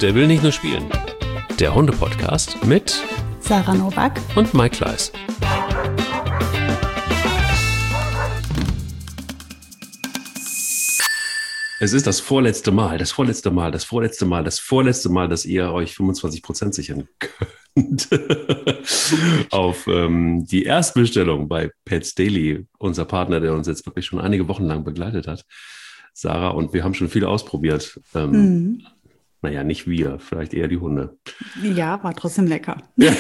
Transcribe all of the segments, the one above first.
Der will nicht nur spielen. Der Hunde-Podcast mit Sarah Nowak und Mike Kleiss. Es ist das vorletzte Mal, dass ihr euch 25% sichern könnt auf die Erstbestellung bei Pets Daily, unser Partner, der uns jetzt wirklich schon einige Wochen lang begleitet hat, Sarah, und wir haben schon viel ausprobiert. Naja, nicht wir, vielleicht eher die Hunde. Ja, war trotzdem lecker. Ja.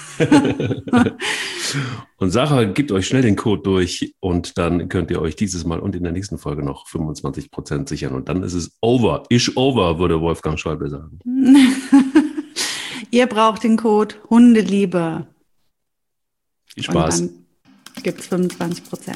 Und Sarah gibt euch schnell den Code durch und dann könnt ihr euch dieses Mal und in der nächsten Folge noch 25% sichern. Und dann ist es over. Ish over, würde Wolfgang Schäuble sagen. Ihr braucht den Code Hundeliebe. Viel Spaß. Und dann gibt es 25%.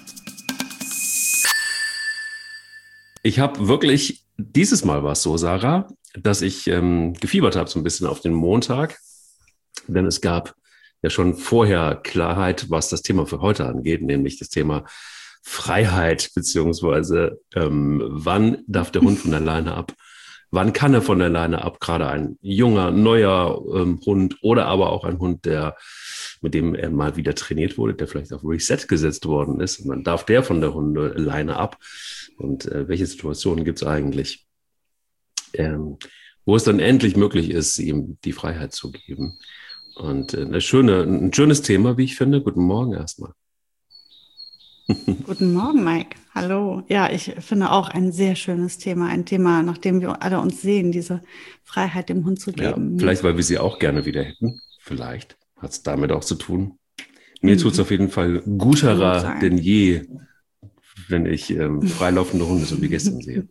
Ich habe wirklich, dieses Mal war es so, Sarah, dass ich gefiebert habe so ein bisschen auf den Montag, denn es gab ja schon vorher Klarheit, was das Thema für heute angeht, nämlich das Thema Freiheit, beziehungsweise wann darf der Hund von der Leine ab, wann kann er von der Leine ab, gerade ein junger, neuer Hund oder aber auch ein Hund, mit dem er mal wieder trainiert wurde, der vielleicht auf Reset gesetzt worden ist, und dann darf der von der Hundeleine ab. Und welche Situationen gibt es eigentlich, wo es dann endlich möglich ist, ihm die Freiheit zu geben. Und ein schönes Thema, wie ich finde. Guten Morgen erstmal. Guten Morgen, Mike. Hallo. Ja, ich finde auch ein sehr schönes Thema. Ein Thema, nach dem wir alle uns sehen, diese Freiheit dem Hund zu geben. Ja, vielleicht, weil wir sie auch gerne wieder hätten. Vielleicht hat es damit auch zu tun. Mir tut es auf jeden Fall guterer denn je, wenn ich freilaufende Hunde so wie gestern sehe.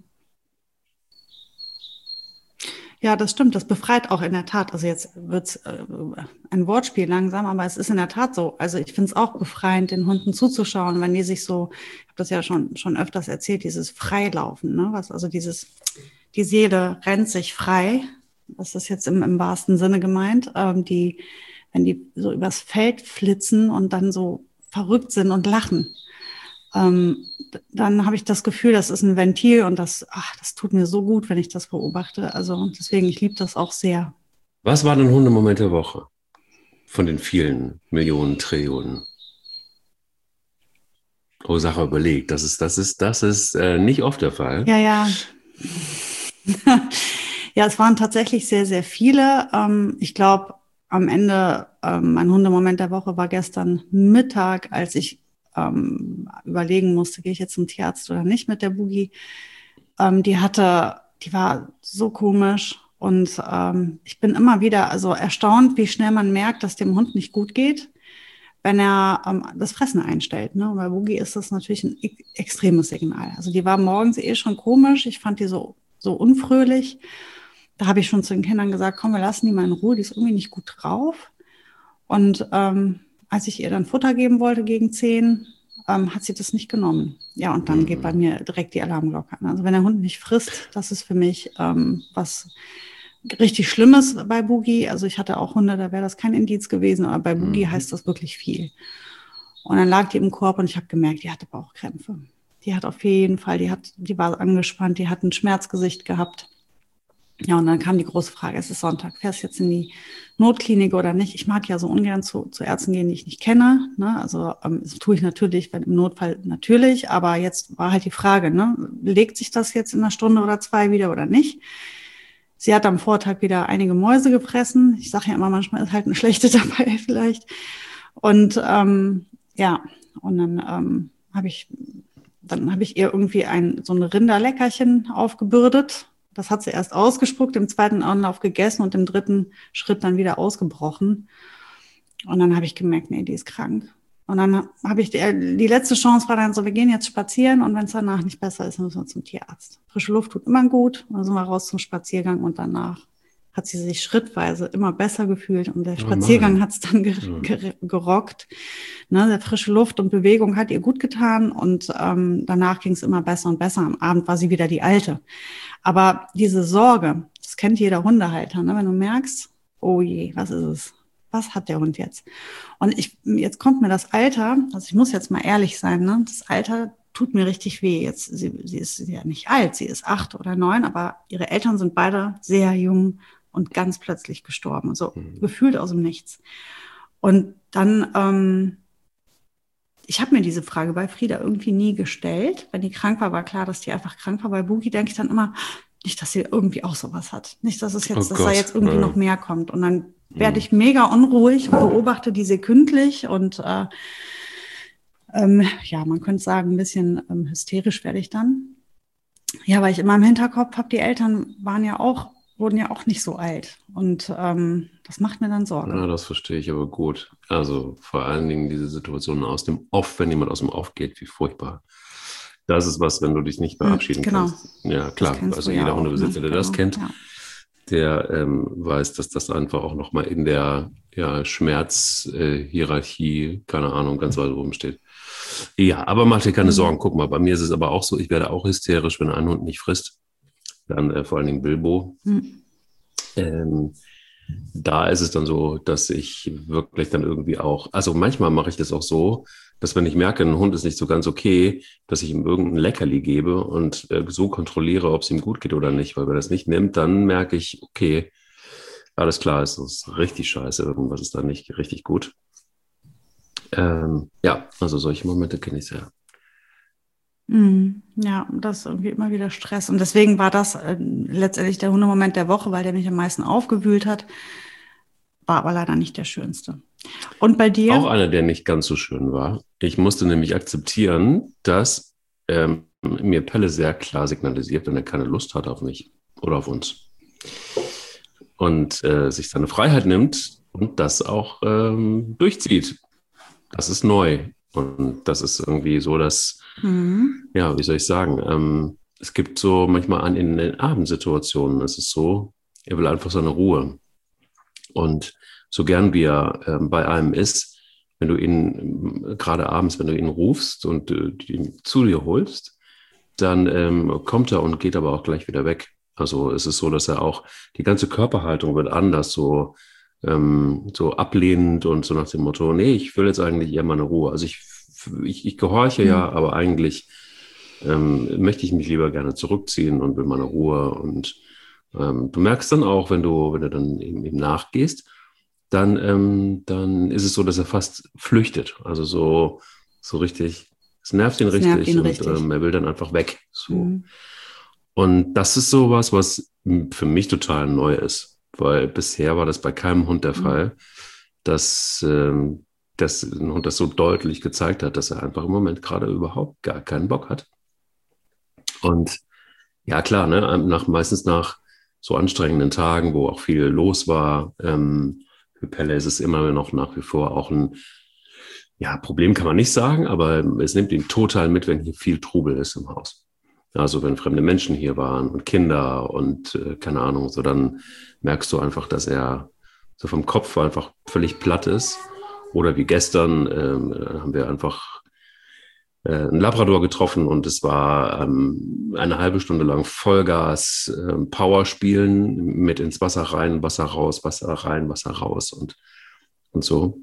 Ja, das stimmt. Das befreit auch in der Tat. Also jetzt wird's ein Wortspiel langsam, aber es ist in der Tat so. Also ich finde es auch befreiend, den Hunden zuzuschauen, wenn die sich so, ich habe das ja schon öfters erzählt, dieses Freilaufen, ne? Die Seele rennt sich frei. Das ist jetzt im wahrsten Sinne gemeint. Wenn die so übers Feld flitzen und dann so verrückt sind und lachen. Dann habe ich das Gefühl, das ist ein Ventil und das tut mir so gut, wenn ich das beobachte. Also deswegen, ich liebe das auch sehr. Was war dein Hundemoment der Woche von den vielen Millionen, Trillionen? Oh, Sache überlegt, das ist nicht oft der Fall. Ja. Ja, es waren tatsächlich sehr, sehr viele. Ich glaube, am Ende, mein Hundemoment der Woche war gestern Mittag, als ich überlegen musste, gehe ich jetzt zum Tierarzt oder nicht mit der Boogie. Die war so komisch und ich bin immer wieder erstaunt, wie schnell man merkt, dass dem Hund nicht gut geht, wenn er das Fressen einstellt. Ne? Und bei Boogie ist das natürlich ein extremes Signal. Also die war morgens schon komisch. Ich fand die so unfröhlich. Da habe ich schon zu den Kindern gesagt, komm, wir lassen die mal in Ruhe, die ist irgendwie nicht gut drauf. Und als ich ihr dann Futter geben wollte gegen 10, hat sie das nicht genommen. Ja, und dann geht bei mir direkt die Alarmglocke an. Also wenn der Hund nicht frisst, das ist für mich was richtig Schlimmes bei Boogie. Also ich hatte auch Hunde, da wäre das kein Indiz gewesen, aber bei Boogie heißt das wirklich viel. Und dann lag die im Korb und ich habe gemerkt, die hatte Bauchkrämpfe. Die hat auf jeden Fall, die war angespannt, die hat ein Schmerzgesicht gehabt. Ja, und dann kam die große Frage, es ist Sonntag, fährst du jetzt in die Notklinik oder nicht? Ich mag ja so ungern zu Ärzten gehen, die ich nicht kenne. Ne? Also das tue ich natürlich, wenn im Notfall natürlich, aber jetzt war halt die Frage, ne? Legt sich das jetzt in einer Stunde oder 2 wieder oder nicht? Sie hat am Vortag wieder einige Mäuse gefressen. Ich sage ja immer, manchmal ist halt eine schlechte dabei vielleicht. Und und dann habe ich ihr irgendwie so ein Rinderleckerchen aufgebürdet. Das hat sie erst ausgespuckt, im zweiten Anlauf gegessen und im dritten Schritt dann wieder ausgebrochen. Und dann habe ich gemerkt, nee, die ist krank. Und dann habe ich, die letzte Chance war dann so, wir gehen jetzt spazieren und wenn es danach nicht besser ist, dann müssen wir zum Tierarzt. Frische Luft tut immer gut. Dann sind wir raus zum Spaziergang und danach hat sie sich schrittweise immer besser gefühlt und der Spaziergang hat es dann gerockt. Ne, der frische Luft und Bewegung hat ihr gut getan und danach ging es immer besser und besser. Am Abend war sie wieder die Alte. Aber diese Sorge, das kennt jeder Hundehalter, ne? Wenn du merkst, oh je, was ist es? Was hat der Hund jetzt? Und jetzt kommt mir das Alter, also ich muss jetzt mal ehrlich sein, ne? Das Alter tut mir richtig weh. Jetzt, sie ist ja nicht alt, sie ist 8 oder 9, aber ihre Eltern sind beide sehr jung und ganz plötzlich gestorben. So gefühlt aus dem Nichts. Und dann, ich habe mir diese Frage bei Frieda irgendwie nie gestellt. Wenn die krank war, war klar, dass die einfach krank war. Bei Buki denke ich dann immer, nicht, dass sie irgendwie auch sowas hat. Nicht, dass es jetzt, dass da jetzt irgendwie noch mehr kommt. Und dann werde ich mega unruhig und beobachte die sekündlich und ja, man könnte sagen, ein bisschen hysterisch werde ich dann. Ja, weil ich immer im Hinterkopf habe, die Eltern wurden ja auch nicht so alt. Und das macht mir dann Sorge. Ja, das verstehe ich aber gut. Also vor allen Dingen diese Situationen aus dem Off, wenn jemand aus dem Off geht, wie furchtbar. Das ist was, wenn du dich nicht verabschieden kannst. Ja, klar. Also jeder Hundebesitzer, der das kennt, der weiß, dass das einfach auch nochmal in der Schmerzhierarchie, keine Ahnung, ganz weit oben steht. Ja, aber mach dir keine Sorgen. Guck mal, bei mir ist es aber auch so, ich werde auch hysterisch, wenn ein Hund nicht frisst. Dann vor allen Dingen Bilbo. Da ist es dann so, dass ich wirklich dann irgendwie auch, also manchmal mache ich das auch so, dass wenn ich merke, ein Hund ist nicht so ganz okay, dass ich ihm irgendein Leckerli gebe und so kontrolliere, ob es ihm gut geht oder nicht. Weil wenn er das nicht nimmt, dann merke ich, okay, alles klar, es ist richtig scheiße, irgendwas ist da nicht richtig gut. Ja, also solche Momente kenne ich sehr. Ja, das ist irgendwie immer wieder Stress. Und deswegen war das letztendlich der Hundemoment der Woche, weil der mich am meisten aufgewühlt hat. War aber leider nicht der schönste. Und bei dir? Auch einer, der nicht ganz so schön war. Ich musste nämlich akzeptieren, dass mir Pelle sehr klar signalisiert, wenn er keine Lust hat auf mich oder auf uns. Und sich seine Freiheit nimmt und das auch durchzieht. Das ist neu. Und das ist irgendwie so, dass, ja, wie soll ich sagen, es gibt so manchmal in den Abendsituationen, es ist so, er will einfach seine Ruhe. Und so gern wie er bei einem ist, wenn du ihn, gerade abends, wenn du ihn rufst und ihn zu dir holst, dann kommt er und geht aber auch gleich wieder weg. Also es ist so, dass er auch, die ganze Körperhaltung wird anders, so ablehnend und so nach dem Motto, nee, ich will jetzt eigentlich eher meine Ruhe. Also ich gehorche ja, aber eigentlich möchte ich mich lieber gerne zurückziehen und will meine Ruhe. Und du merkst dann auch, wenn du dann ihm nachgehst, dann ist es so, dass er fast flüchtet. Also so richtig, es nervt ihn richtig und er will dann einfach weg. So. Und das ist sowas, was für mich total neu ist. Weil bisher war das bei keinem Hund der Fall, dass ein Hund das so deutlich gezeigt hat, dass er einfach im Moment gerade überhaupt gar keinenCk hat. Und ja, klar, ne, meistens nach so anstrengenden Tagen, wo auch viel los war, für Pelle ist es immer noch nach wie vor auch ein, ja, Problem kann man nicht sagen, aber es nimmt ihn total mit, wenn hier viel Trubel ist im Haus. Also wenn fremde Menschen hier waren und Kinder und keine Ahnung, so dann merkst du einfach, dass er so vom Kopf einfach völlig platt ist. Oder wie gestern haben wir einfach einen Labrador getroffen und es war eine halbe Stunde lang Vollgas Power spielen mit ins Wasser rein, Wasser raus, Wasser rein, Wasser raus und so.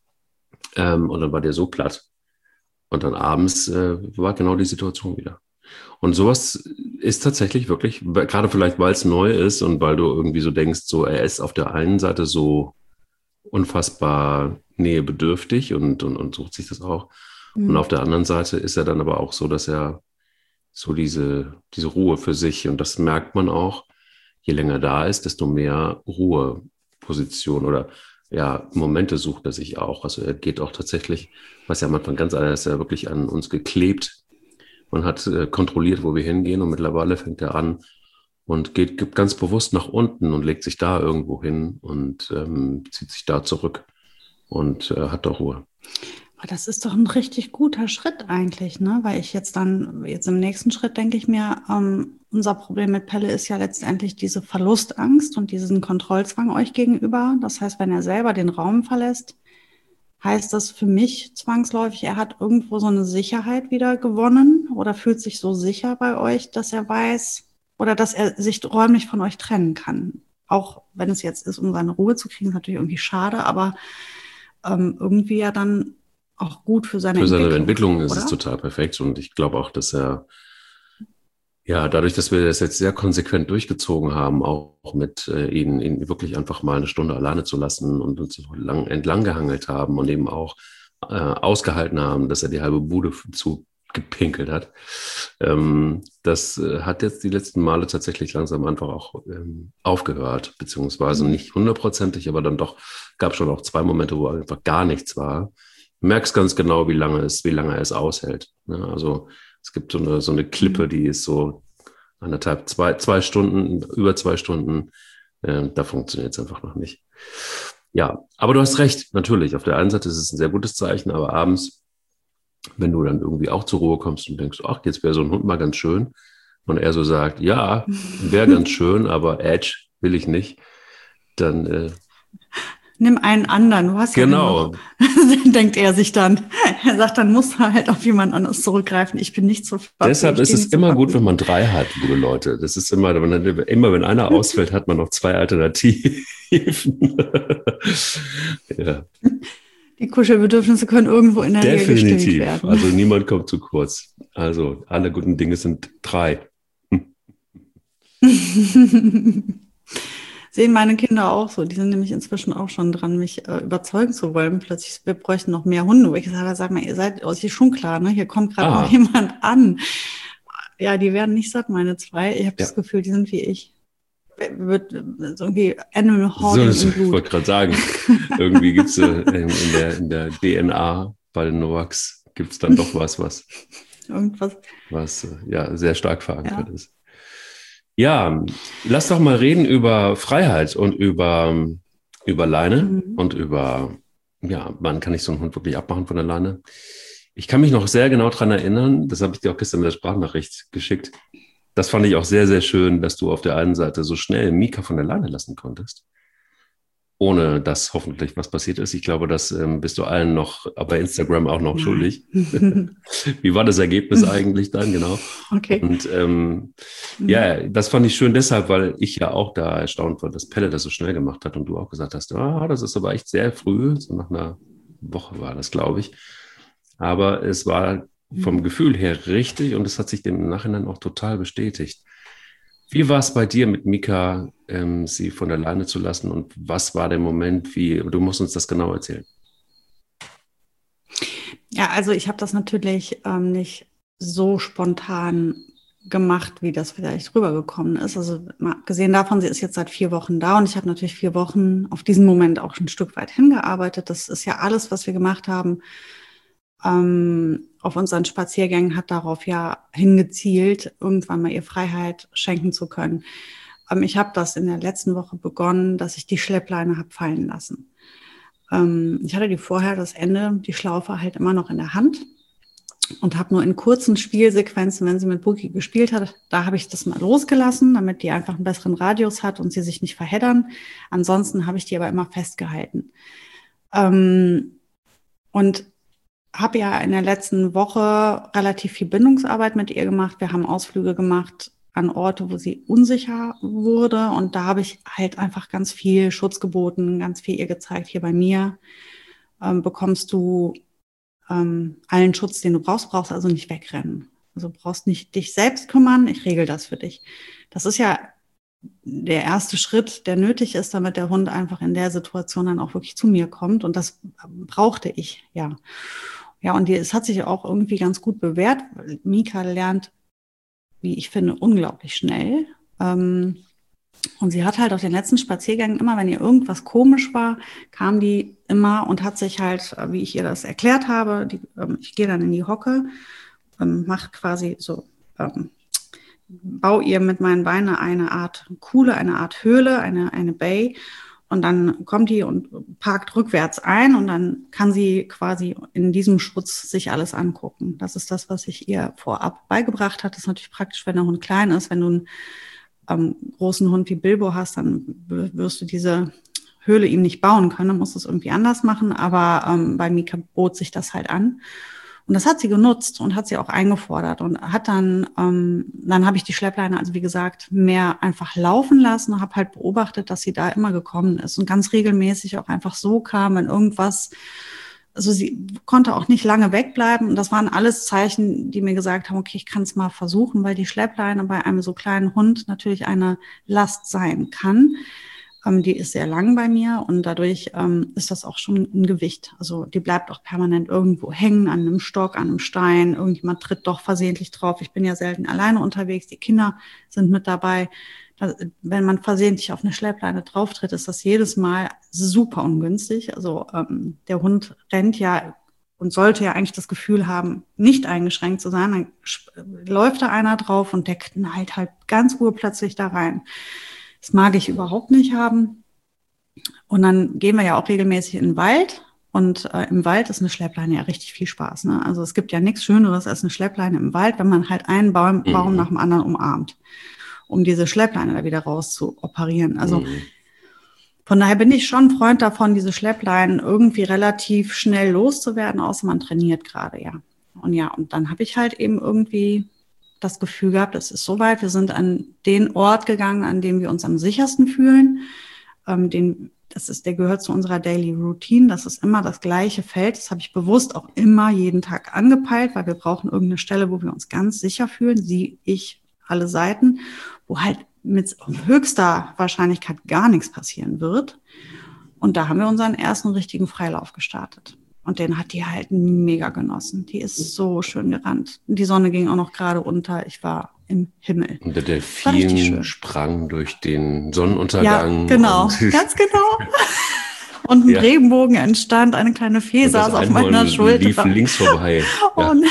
Und dann war der so platt. Und dann abends war genau die Situation wieder. Und sowas ist tatsächlich wirklich, gerade vielleicht, weil es neu ist und weil du irgendwie so denkst, so er ist auf der einen Seite so unfassbar nähebedürftig und sucht sich das auch. Und auf der anderen Seite ist er dann aber auch so, dass er so diese Ruhe für sich, und das merkt man auch, je länger da ist, desto mehr Ruheposition oder ja, Momente sucht er sich auch. Also er geht auch tatsächlich, was ja am Anfang ganz anders ist, er wirklich an uns geklebt und hat kontrolliert, wo wir hingehen, und mittlerweile fängt er an und gibt ganz bewusst nach unten und legt sich da irgendwo hin und zieht sich da zurück und hat da Ruhe. Das ist doch ein richtig guter Schritt eigentlich, ne? Weil ich jetzt im nächsten Schritt denke ich mir, unser Problem mit Pelle ist ja letztendlich diese Verlustangst und diesen Kontrollzwang euch gegenüber. Das heißt, wenn er selber den Raum verlässt, heißt das für mich zwangsläufig, er hat irgendwo so eine Sicherheit wieder gewonnen oder fühlt sich so sicher bei euch, dass er weiß oder dass er sich räumlich von euch trennen kann. Auch wenn es jetzt ist, um seine Ruhe zu kriegen, ist natürlich irgendwie schade, aber irgendwie ja dann auch gut für seine Entwicklung ist es oder? total perfekt. Und ich glaube auch, dass er, ja, dadurch, dass wir das jetzt sehr konsequent durchgezogen haben, auch mit ihn wirklich einfach mal eine Stunde alleine zu lassen und uns so entlang gehangelt haben und eben auch ausgehalten haben, dass er die halbe Bude zu gepinkelt hat. Das hat jetzt die letzten Male tatsächlich langsam einfach auch aufgehört, beziehungsweise nicht hundertprozentig, aber dann doch gab schon auch 2 Momente, wo einfach gar nichts war. Du merkst ganz genau, wie lange er es aushält. Ne? Also es gibt so eine Klippe, die ist so 2 Stunden, über 2 Stunden. Da funktioniert es einfach noch nicht. Ja, aber du hast recht, natürlich. Auf der einen Seite ist es ein sehr gutes Zeichen, aber abends, wenn du dann irgendwie auch zur Ruhe kommst und denkst, ach, jetzt wäre so ein Hund mal ganz schön. Und er so sagt, ja, wäre ganz schön, aber Edge will ich nicht. Dann Nimm einen anderen, du hast ja genug. Denkt er sich dann. Er sagt, dann muss er halt auf jemand anderes zurückgreifen. Ich bin nicht so verpflichtet. Deshalb ist es immer gut, wenn man 3 hat, liebe Leute. Das ist immer wenn einer ausfällt, hat man noch 2 Alternativen. Ja. Die Kuschelbedürfnisse können irgendwo in der Nähe gestillt werden. Also niemand kommt zu kurz. Also alle guten Dinge sind 3. Sehen meine Kinder auch so. Die sind nämlich inzwischen auch schon dran, mich überzeugen zu wollen. Plötzlich, wir bräuchten noch mehr Hunde. Wo ich sage, sag mal, ihr seid euch schon klar, ne? Hier kommt gerade noch jemand an. Ja, die werden nicht satt, meine 2. Ich habe das Gefühl, die sind wie ich. Wird so irgendwie Animal Hoarding im Blut. Ich wollte gerade sagen, irgendwie gibt es in der DNA bei den Novaks gibt es dann doch was ja sehr stark verankert ist. Ja, lass doch mal reden über Freiheit und über Leine und über, ja, wann kann ich so einen Hund wirklich abmachen von der Leine? Ich kann mich noch sehr genau daran erinnern, das habe ich dir auch gestern in der Sprachnachricht geschickt. Das fand ich auch sehr, sehr schön, dass du auf der einen Seite so schnell Mika von der Leine lassen konntest, ohne dass hoffentlich was passiert ist. Ich glaube, das bist du allen noch bei Instagram auch noch schuldig. Wie war das Ergebnis eigentlich dann, genau? Okay. Und ja, das fand ich schön deshalb, weil ich ja auch da erstaunt war, dass Pelle das so schnell gemacht hat und du auch gesagt hast, das ist aber echt sehr früh, so nach einer Woche war das, glaube ich. Aber es war vom Gefühl her richtig und es hat sich im Nachhinein auch total bestätigt. Wie war es bei dir mit Mika, sie von der Leine zu lassen und was war der Moment, du musst uns das genau erzählen. Ja, also ich habe das natürlich nicht so spontan gemacht, wie das vielleicht rübergekommen ist. Also mal abgesehen davon, sie ist jetzt seit 4 Wochen da und ich habe natürlich 4 Wochen auf diesen Moment auch ein Stück weit hingearbeitet. Das ist ja alles, was wir gemacht haben. Auf unseren Spaziergängen hat darauf ja hingezielt, irgendwann mal ihr Freiheit schenken zu können. Ich habe das in der letzten Woche begonnen, dass ich die Schleppleine habe fallen lassen. Ich hatte die vorher, das Ende, die Schlaufe halt immer noch in der Hand und habe nur in kurzen Spielsequenzen, wenn sie mit Bookie gespielt hat, da habe ich das mal losgelassen, damit die einfach einen besseren Radius hat und sie sich nicht verheddern. Ansonsten habe ich die aber immer festgehalten. Und habe ja in der letzten Woche relativ viel Bindungsarbeit mit ihr gemacht. Wir haben Ausflüge gemacht an Orte, wo sie unsicher wurde. Und da habe ich halt einfach ganz viel Schutz geboten, ganz viel ihr gezeigt. Hier bei mir bekommst du allen Schutz, den du brauchst also nicht wegrennen. Also du brauchst nicht dich selbst kümmern, ich regel das für dich. Das ist ja der erste Schritt, der nötig ist, damit der Hund einfach in der Situation dann auch wirklich zu mir kommt. Und das brauchte ich, ja. Ja, und es hat sich auch irgendwie ganz gut bewährt. Mika lernt, wie ich finde, unglaublich schnell. Und sie hat halt auf den letzten Spaziergängen immer, wenn ihr irgendwas komisch war, kam die immer und hat sich halt, wie ich ihr das erklärt habe, ich gehe dann in die Hocke, mache quasi so, baue ihr mit meinen Beinen eine Art Kuhle, eine Art Höhle, eine Bay. Und dann kommt die und parkt rückwärts ein und dann kann sie quasi in diesem Schutz sich alles angucken. Das ist das, was ich ihr vorab beigebracht habe. Das ist natürlich praktisch, wenn der Hund klein ist. Wenn du einen großen Hund wie Bilbo hast, dann wirst du diese Höhle ihm nicht bauen können. Dann musst du es irgendwie anders machen. Aber bei Mika bot sich das halt an. Und das hat sie genutzt und hat sie auch eingefordert und hat dann habe ich die Schleppleine, also wie gesagt, mehr einfach laufen lassen und habe halt beobachtet, dass sie da immer gekommen ist und ganz regelmäßig auch einfach so kam, wenn irgendwas also sie konnte auch nicht lange wegbleiben. Und das waren alles Zeichen, die mir gesagt haben, okay, ich kann es mal versuchen, weil die Schleppleine bei einem so kleinen Hund natürlich eine Last sein kann. Die ist sehr lang bei mir und dadurch ist das auch schon ein Gewicht. Also die bleibt auch permanent irgendwo hängen, an einem Stock, an einem Stein. Irgendjemand tritt doch versehentlich drauf. Ich bin ja selten alleine unterwegs. Die Kinder sind mit dabei. Wenn man versehentlich auf eine Schleppleine drauftritt, ist das jedes Mal super ungünstig. Also der Hund rennt ja und sollte ja eigentlich das Gefühl haben, nicht eingeschränkt zu sein. Dann läuft da einer drauf und der knallt halt ganz urplötzlich da rein. Das mag ich überhaupt nicht haben. Und dann gehen wir ja auch regelmäßig in den Wald. Und im Wald ist eine Schleppleine ja richtig viel Spaß. Ne? Also es gibt ja nichts Schöneres als eine Schleppleine im Wald, wenn man halt einen Baum nach dem anderen umarmt, um diese Schleppleine da wieder raus zu operieren. Also von daher bin ich schon ein Freund davon, diese Schleppleinen irgendwie relativ schnell loszuwerden, außer man trainiert gerade, ja. Und dann habe ich halt eben irgendwie das Gefühl gehabt, es ist soweit, wir sind an den Ort gegangen, an dem wir uns am sichersten fühlen. Der gehört zu unserer Daily Routine. Das ist immer das gleiche Feld. Das habe ich bewusst auch immer jeden Tag angepeilt, weil wir brauchen irgendeine Stelle, wo wir uns ganz sicher fühlen. Sie, ich, alle Seiten, wo halt mit höchster Wahrscheinlichkeit gar nichts passieren wird. Und da haben wir unseren ersten richtigen Freilauf gestartet. Und den hat die halt mega genossen. Die ist so schön gerannt. Die Sonne ging auch noch gerade unter. Ich war im Himmel. Und der Delfin sprang durch den Sonnenuntergang. Ja, genau, ganz genau. Und ein Regenbogen entstand, eine kleine Fee saß auf meiner Schulter. Lief links vorbei. Und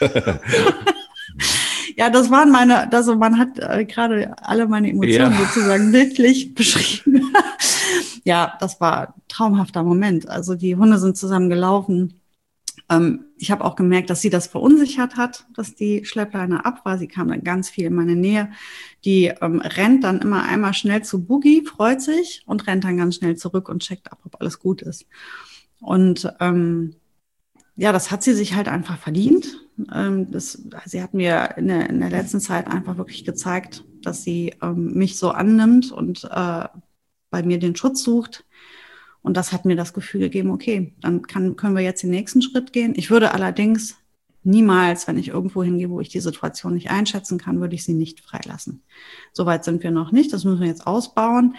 ja, man hat gerade alle meine Emotionen sozusagen wirklich beschrieben. Ja, das war ein traumhafter Moment. Also die Hunde sind zusammen gelaufen. Ich habe auch gemerkt, dass sie das verunsichert hat, dass die Schleppleine ab war. Sie kam dann ganz viel in meine Nähe. Die rennt dann immer einmal schnell zu Boogie, freut sich und rennt dann ganz schnell zurück und checkt ab, ob alles gut ist. Und das hat sie sich halt einfach verdient. Sie hat mir in der letzten Zeit einfach wirklich gezeigt, dass sie mich so annimmt und bei mir den Schutz sucht. Und das hat mir das Gefühl gegeben, okay, dann können wir jetzt den nächsten Schritt gehen. Ich würde allerdings niemals, wenn ich irgendwo hingehe, wo ich die Situation nicht einschätzen kann, würde ich sie nicht freilassen. Soweit sind wir noch nicht. Das müssen wir jetzt ausbauen.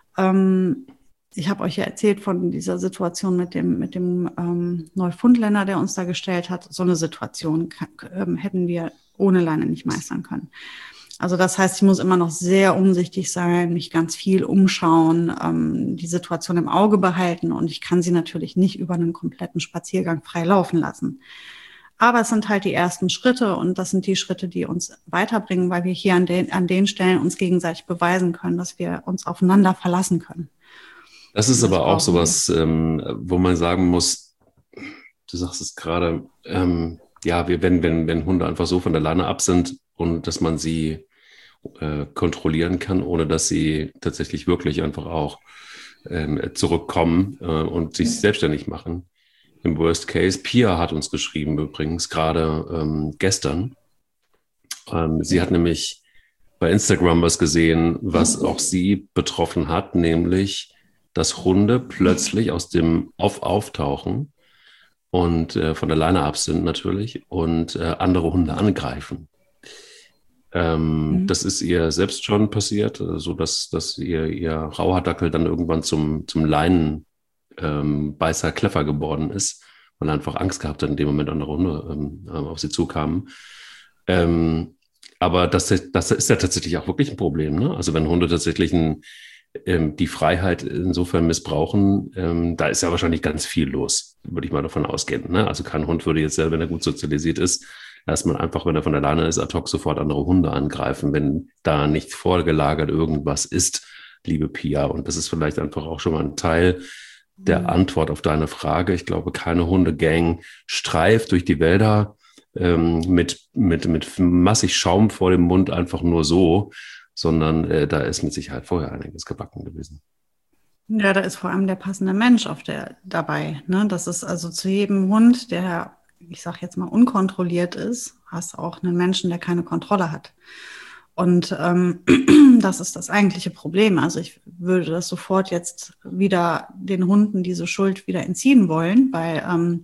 Ich habe euch ja erzählt von dieser Situation mit dem Neufundländer, der uns da gestellt hat. So eine Situation hätten wir ohne Leine nicht meistern können. Also das heißt, ich muss immer noch sehr umsichtig sein, mich ganz viel umschauen, die Situation im Auge behalten und ich kann sie natürlich nicht über einen kompletten Spaziergang frei laufen lassen. Aber es sind halt die ersten Schritte und das sind die Schritte, die uns weiterbringen, weil wir hier an den Stellen uns gegenseitig beweisen können, dass wir uns aufeinander verlassen können. Das ist aber auch sowas, wo man sagen muss, du sagst es gerade, wenn Hunde einfach so von der Leine ab sind und dass man sie kontrollieren kann, ohne dass sie tatsächlich wirklich einfach auch zurückkommen und sich selbstständig machen. Im Worst Case, Pia hat uns geschrieben übrigens, gerade gestern. Sie hat nämlich bei Instagram was gesehen, was auch sie betroffen hat, nämlich, dass Hunde plötzlich aus dem Auftauchen und von der Leine ab sind natürlich und andere Hunde angreifen. Das ist ihr selbst schon passiert, so dass ihr Rauhaardackel dann irgendwann zum Leinenbeißer Kläffer geworden ist, weil er einfach Angst gehabt hat, in dem Moment andere Hunde auf sie zukamen. Aber das ist ja tatsächlich auch wirklich ein Problem, ne? Also wenn Hunde tatsächlich die Freiheit insofern missbrauchen, da ist ja wahrscheinlich ganz viel los, würde ich mal davon ausgehen, ne? Also kein Hund würde jetzt selber, wenn er gut sozialisiert ist, erstmal einfach, wenn er von der Leine ist, ad hoc sofort andere Hunde angreifen, wenn da nicht vorgelagert irgendwas ist, liebe Pia. Und das ist vielleicht einfach auch schon mal ein Teil der Antwort auf deine Frage. Ich glaube, keine Hundegang streift durch die Wälder mit massig Schaum vor dem Mund einfach nur so, sondern da ist mit Sicherheit vorher einiges gebacken gewesen. Ja, da ist vor allem der passende Mensch dabei, ne? Das ist also zu jedem Hund, der, ich sage jetzt mal, unkontrolliert ist, hast auch einen Menschen, der keine Kontrolle hat. Und das ist das eigentliche Problem. Also würde das sofort jetzt wieder den Hunden diese Schuld wieder entziehen wollen, weil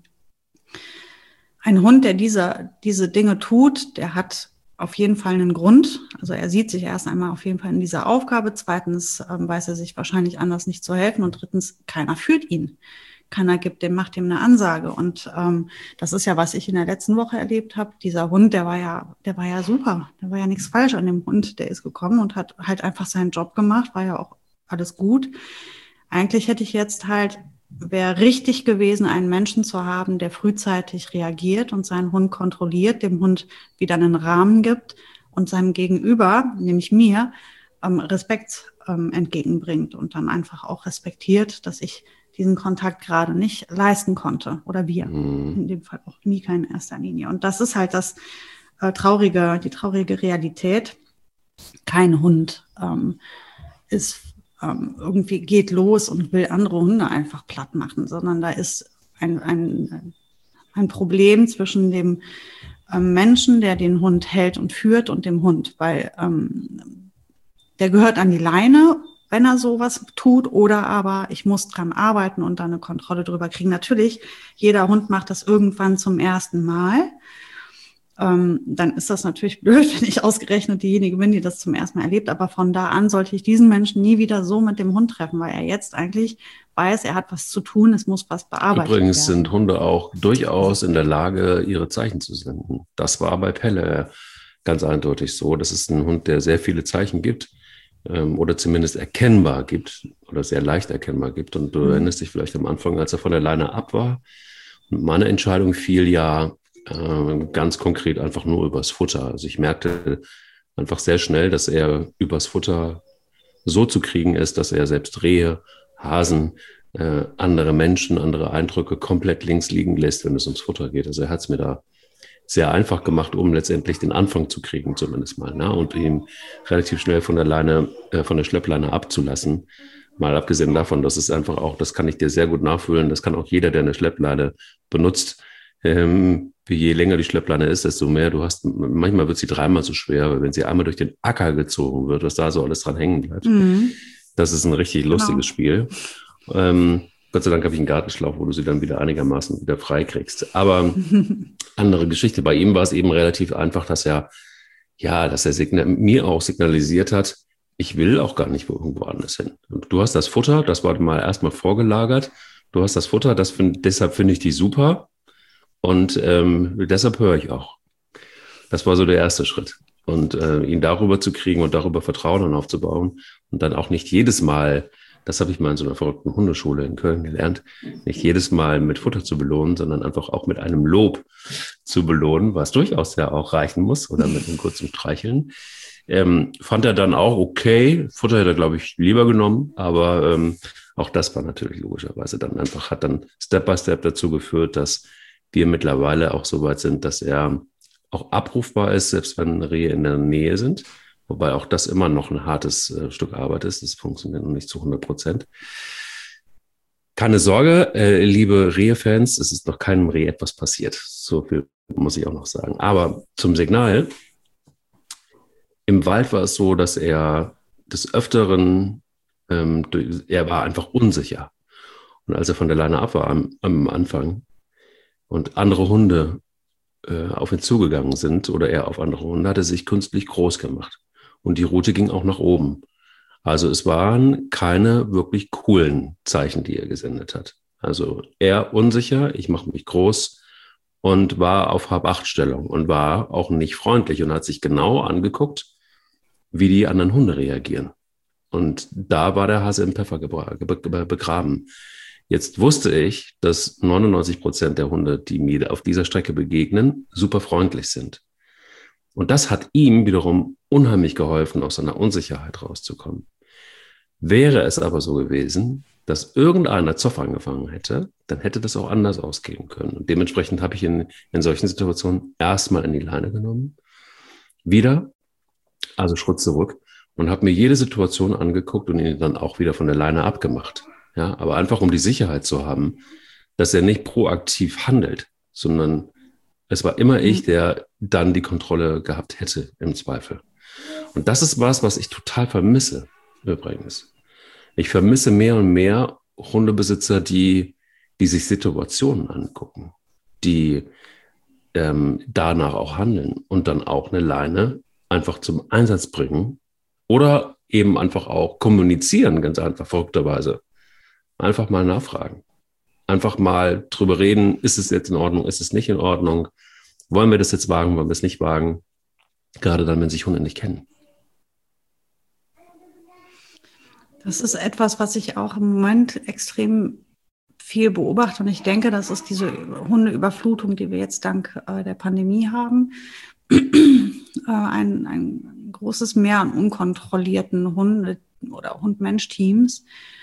ein Hund, der diese Dinge tut, der hat auf jeden Fall einen Grund. Also er sieht sich erst einmal auf jeden Fall in dieser Aufgabe. Zweitens weiß er sich wahrscheinlich anders nicht zu helfen. Und drittens, keiner führt ihn. Keiner macht ihm eine Ansage. Und das ist ja, was ich in der letzten Woche erlebt habe. Dieser Hund, der war ja super. Da war ja nichts falsch an dem Hund. Der ist gekommen und hat halt einfach seinen Job gemacht. War ja auch alles gut. Eigentlich hätte ich jetzt halt, wäre richtig gewesen, einen Menschen zu haben, der frühzeitig reagiert und seinen Hund kontrolliert, dem Hund wieder einen Rahmen gibt und seinem Gegenüber, nämlich mir, Respekt entgegenbringt und dann einfach auch respektiert, dass ich diesen Kontakt gerade nicht leisten konnte oder wir, in dem Fall auch Mika in erster Linie. Und das ist halt die traurige Realität. Kein Hund ist irgendwie geht los und will andere Hunde einfach platt machen, sondern da ist ein Problem zwischen dem Menschen, der den Hund hält und führt, und dem Hund, weil der gehört an die Leine, wenn er sowas tut, oder aber ich muss dran arbeiten und dann eine Kontrolle drüber kriegen. Natürlich, jeder Hund macht das irgendwann zum ersten Mal. Dann ist das natürlich blöd, wenn ich ausgerechnet diejenige bin, die das zum ersten Mal erlebt. Aber von da an sollte ich diesen Menschen nie wieder so mit dem Hund treffen, weil er jetzt eigentlich weiß, er hat was zu tun, es muss was bearbeitet werden. Übrigens sind Hunde auch durchaus in der Lage, ihre Zeichen zu senden. Das war bei Pelle ganz eindeutig so. Das ist ein Hund, der sehr viele Zeichen gibt oder zumindest erkennbar gibt oder sehr leicht erkennbar gibt. Und du erinnerst dich vielleicht am Anfang, als er von der Leine ab war. Und meine Entscheidung fiel ja ganz konkret einfach nur übers Futter. Also ich merkte einfach sehr schnell, dass er übers Futter so zu kriegen ist, dass er selbst Rehe, Hasen, andere Menschen, andere Eindrücke komplett links liegen lässt, wenn es ums Futter geht. Also er hat es mir da sehr einfach gemacht, um letztendlich den Anfang zu kriegen, zumindest mal, ne? Und ihn relativ schnell von der Leine, von der Schleppleine abzulassen. Mal abgesehen davon, dass es einfach auch, das kann ich dir sehr gut nachfühlen, das kann auch jeder, der eine Schleppleine benutzt, je länger die Schleppleine ist, desto mehr du hast, manchmal wird sie dreimal so schwer, weil wenn sie einmal durch den Acker gezogen wird, was da so alles dran hängen bleibt. Das ist ein richtig lustiges Spiel. Gott sei Dank habe ich einen Gartenschlauch, wo du sie dann wieder einigermaßen wieder frei kriegst. Aber andere Geschichte. Bei ihm war es eben relativ einfach, dass er mir auch signalisiert hat, ich will auch gar nicht irgendwo anders hin. Und du hast das Futter, das war mal erstmal vorgelagert. Du hast das Futter, deshalb finde ich die super. Und deshalb höre ich auch. Das war so der erste Schritt. Und ihn darüber zu kriegen und darüber Vertrauen aufzubauen und dann auch nicht jedes Mal, das habe ich mal in so einer verrückten Hundeschule in Köln gelernt, nicht jedes Mal mit Futter zu belohnen, sondern einfach auch mit einem Lob zu belohnen, was durchaus ja auch reichen muss, oder mit einem kurzen Streicheln. Fand er dann auch okay. Futter hätte er, glaube ich, lieber genommen, aber auch das war natürlich logischerweise dann einfach, hat dann Step by Step dazu geführt, dass wir mittlerweile auch so weit sind, dass er auch abrufbar ist, selbst wenn Rehe in der Nähe sind. Wobei auch das immer noch ein hartes Stück Arbeit ist. Das funktioniert noch nicht zu 100%. Keine Sorge, liebe Rehe-Fans, es ist noch keinem Reh etwas passiert. So viel muss ich auch noch sagen. Aber zum Signal. Im Wald war es so, dass er des Öfteren, er war einfach unsicher. Und als er von der Leine ab war am Anfang und andere Hunde auf ihn zugegangen sind oder er auf andere Hunde, hat er sich künstlich groß gemacht. Und die Route ging auch nach oben. Also es waren keine wirklich coolen Zeichen, die er gesendet hat. Also er unsicher, ich mache mich groß und war auf Hab-Acht-Stellung und war auch nicht freundlich und hat sich genau angeguckt, wie die anderen Hunde reagieren. Und da war der Hase im Pfeffer begraben. Jetzt wusste ich, dass 99% der Hunde, die mir auf dieser Strecke begegnen, super freundlich sind. Und das hat ihm wiederum unheimlich geholfen, aus seiner Unsicherheit rauszukommen. Wäre es aber so gewesen, dass irgendeiner Zoff angefangen hätte, dann hätte das auch anders ausgehen können. Und dementsprechend habe ich ihn in solchen Situationen erstmal in die Leine genommen, wieder, also Schritt zurück, und habe mir jede Situation angeguckt und ihn dann auch wieder von der Leine abgemacht. Ja, aber einfach um die Sicherheit zu haben, dass er nicht proaktiv handelt, sondern es war immer ich, der dann die Kontrolle gehabt hätte, im Zweifel. Und das ist was ich total vermisse, übrigens. Ich vermisse mehr und mehr Hundebesitzer, die sich Situationen angucken, die danach auch handeln und dann auch eine Leine einfach zum Einsatz bringen oder eben einfach auch kommunizieren, ganz einfach, verrückterweise. Einfach mal nachfragen. Einfach mal drüber reden, ist es jetzt in Ordnung, ist es nicht in Ordnung? Wollen wir das jetzt wagen, wollen wir es nicht wagen? Gerade dann, wenn sich Hunde nicht kennen. Das ist etwas, was ich auch im Moment extrem viel beobachte. Und ich denke, das ist diese Hundeüberflutung, die wir jetzt dank der Pandemie haben. Ein großes Meer an unkontrollierten Hunde- oder Hund-Mensch-Teams.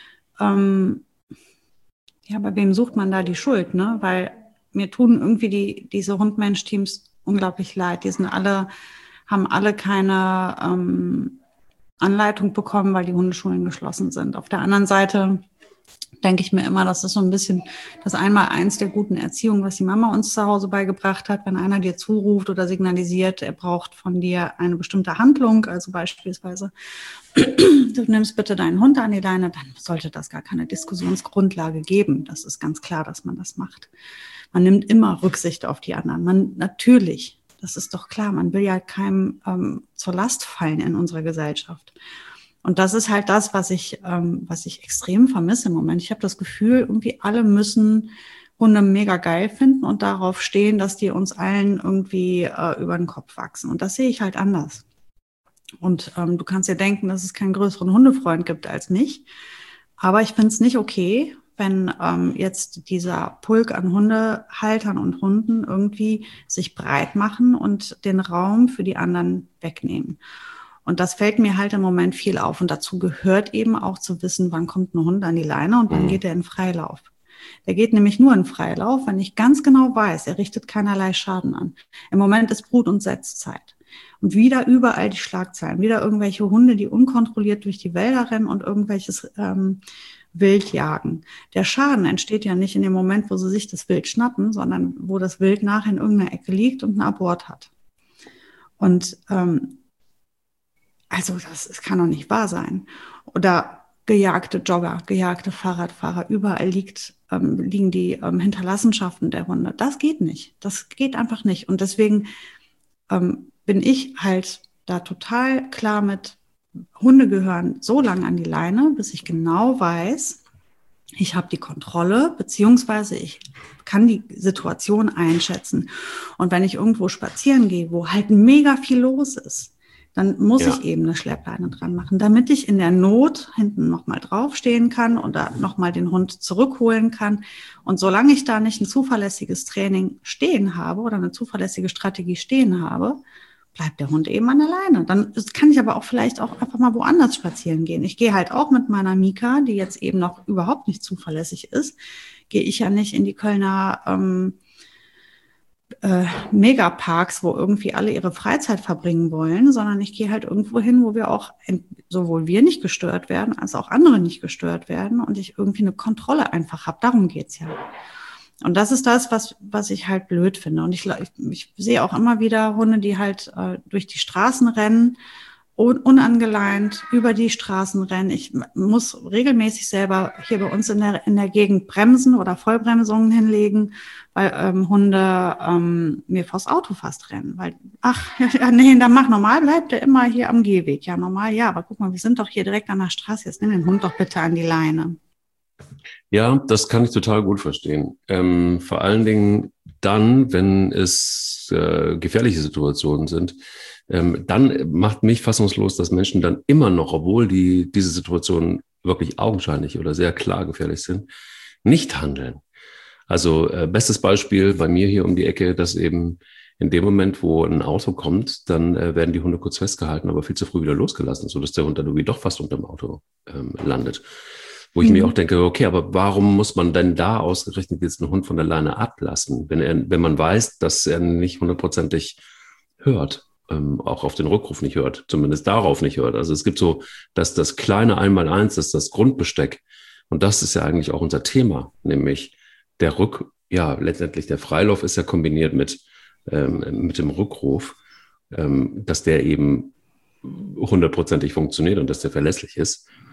Ja, bei wem sucht man da die Schuld? Ne? Weil mir tun irgendwie diese Hund-Mensch-Teams unglaublich leid. Haben alle keine Anleitung bekommen, weil die Hundeschulen geschlossen sind. Auf der anderen Seite denke ich mir immer, das ist so ein bisschen das Einmaleins der guten Erziehung, was die Mama uns zu Hause beigebracht hat. Wenn einer dir zuruft oder signalisiert, er braucht von dir eine bestimmte Handlung, also beispielsweise, du nimmst bitte deinen Hund an die Leine, dann sollte das gar keine Diskussionsgrundlage geben. Das ist ganz klar, dass man das macht. Man nimmt immer Rücksicht auf die anderen. Natürlich, das ist doch klar, man will ja keinem zur Last fallen in unserer Gesellschaft. Und das ist halt das, was ich extrem vermisse im Moment. Ich habe das Gefühl, irgendwie alle müssen Hunde mega geil finden und darauf stehen, dass die uns allen irgendwie über den Kopf wachsen. Und das sehe ich halt anders. Und du kannst dir denken, dass es keinen größeren Hundefreund gibt als mich. Aber ich finde es nicht okay, wenn jetzt dieser Pulk an Hundehaltern und Hunden irgendwie sich breit machen und den Raum für die anderen wegnehmen. Und das fällt mir halt im Moment viel auf. Und dazu gehört eben auch zu wissen, wann kommt ein Hund an die Leine und wann geht er in Freilauf. Der geht nämlich nur in Freilauf, wenn ich ganz genau weiß, er richtet keinerlei Schaden an. Im Moment ist Brut- und Setzzeit. Und wieder überall die Schlagzeilen, wieder irgendwelche Hunde, die unkontrolliert durch die Wälder rennen und irgendwelches Wild jagen. Der Schaden entsteht ja nicht in dem Moment, wo sie sich das Wild schnappen, sondern wo das Wild nachher in irgendeiner Ecke liegt und einen Abort hat. Und also das kann doch nicht wahr sein. Oder gejagte Jogger, gejagte Fahrradfahrer, überall liegen die Hinterlassenschaften der Hunde. Das geht nicht. Das geht einfach nicht. Und deswegen bin ich halt da total klar mit, Hunde gehören so lange an die Leine, bis ich genau weiß, ich habe die Kontrolle, beziehungsweise ich kann die Situation einschätzen. Und wenn ich irgendwo spazieren gehe, wo halt mega viel los ist, dann muss ich eben eine Schleppleine dran machen, damit ich in der Not hinten nochmal draufstehen kann oder nochmal den Hund zurückholen kann. Und solange ich da nicht ein zuverlässiges Training stehen habe oder eine zuverlässige Strategie stehen habe, bleibt der Hund eben an der Leine. Dann kann ich aber auch vielleicht auch einfach mal woanders spazieren gehen. Ich gehe halt auch mit meiner Mika, die jetzt eben noch überhaupt nicht zuverlässig ist, gehe ich ja nicht in die Kölner Megaparks, wo irgendwie alle ihre Freizeit verbringen wollen, sondern ich gehe halt irgendwo hin, wo wir auch sowohl wir nicht gestört werden, als auch andere nicht gestört werden und ich irgendwie eine Kontrolle einfach habe. Darum geht's ja. Und das ist das, was ich halt blöd finde. Und ich sehe auch immer wieder Hunde, die halt durch die Straßen rennen, unangeleint über die Straßen rennen. Ich muss regelmäßig selber hier bei uns in der Gegend bremsen oder Vollbremsungen hinlegen, weil Hunde mir vors Auto fast rennen. Weil, nee, dann mach normal, bleibt der immer hier am Gehweg. Ja, normal, ja, aber guck mal, wir sind doch hier direkt an der Straße. Jetzt nimm den Hund doch bitte an die Leine. Ja, das kann ich total gut verstehen. Vor allen Dingen dann, wenn es gefährliche Situationen sind, dann macht mich fassungslos, dass Menschen dann immer noch, obwohl diese Situationen wirklich augenscheinlich oder sehr klar gefährlich sind, nicht handeln. Also bestes Beispiel bei mir hier um die Ecke, dass eben in dem Moment, wo ein Auto kommt, dann werden die Hunde kurz festgehalten, aber viel zu früh wieder losgelassen, sodass der Hund dann irgendwie doch fast unter dem Auto landet. Wo ich mir auch denke, okay, aber warum muss man denn da ausgerechnet jetzt einen Hund von der Leine ablassen, wenn man weiß, dass er nicht hundertprozentig hört, auch auf den Rückruf nicht hört, zumindest darauf nicht hört. Also es gibt so, dass das kleine Einmaleins, das ist das Grundbesteck. Und das ist ja eigentlich auch unser Thema, nämlich letztendlich der Freilauf ist ja kombiniert mit dem Rückruf, dass der eben hundertprozentig funktioniert und dass der verlässlich ist.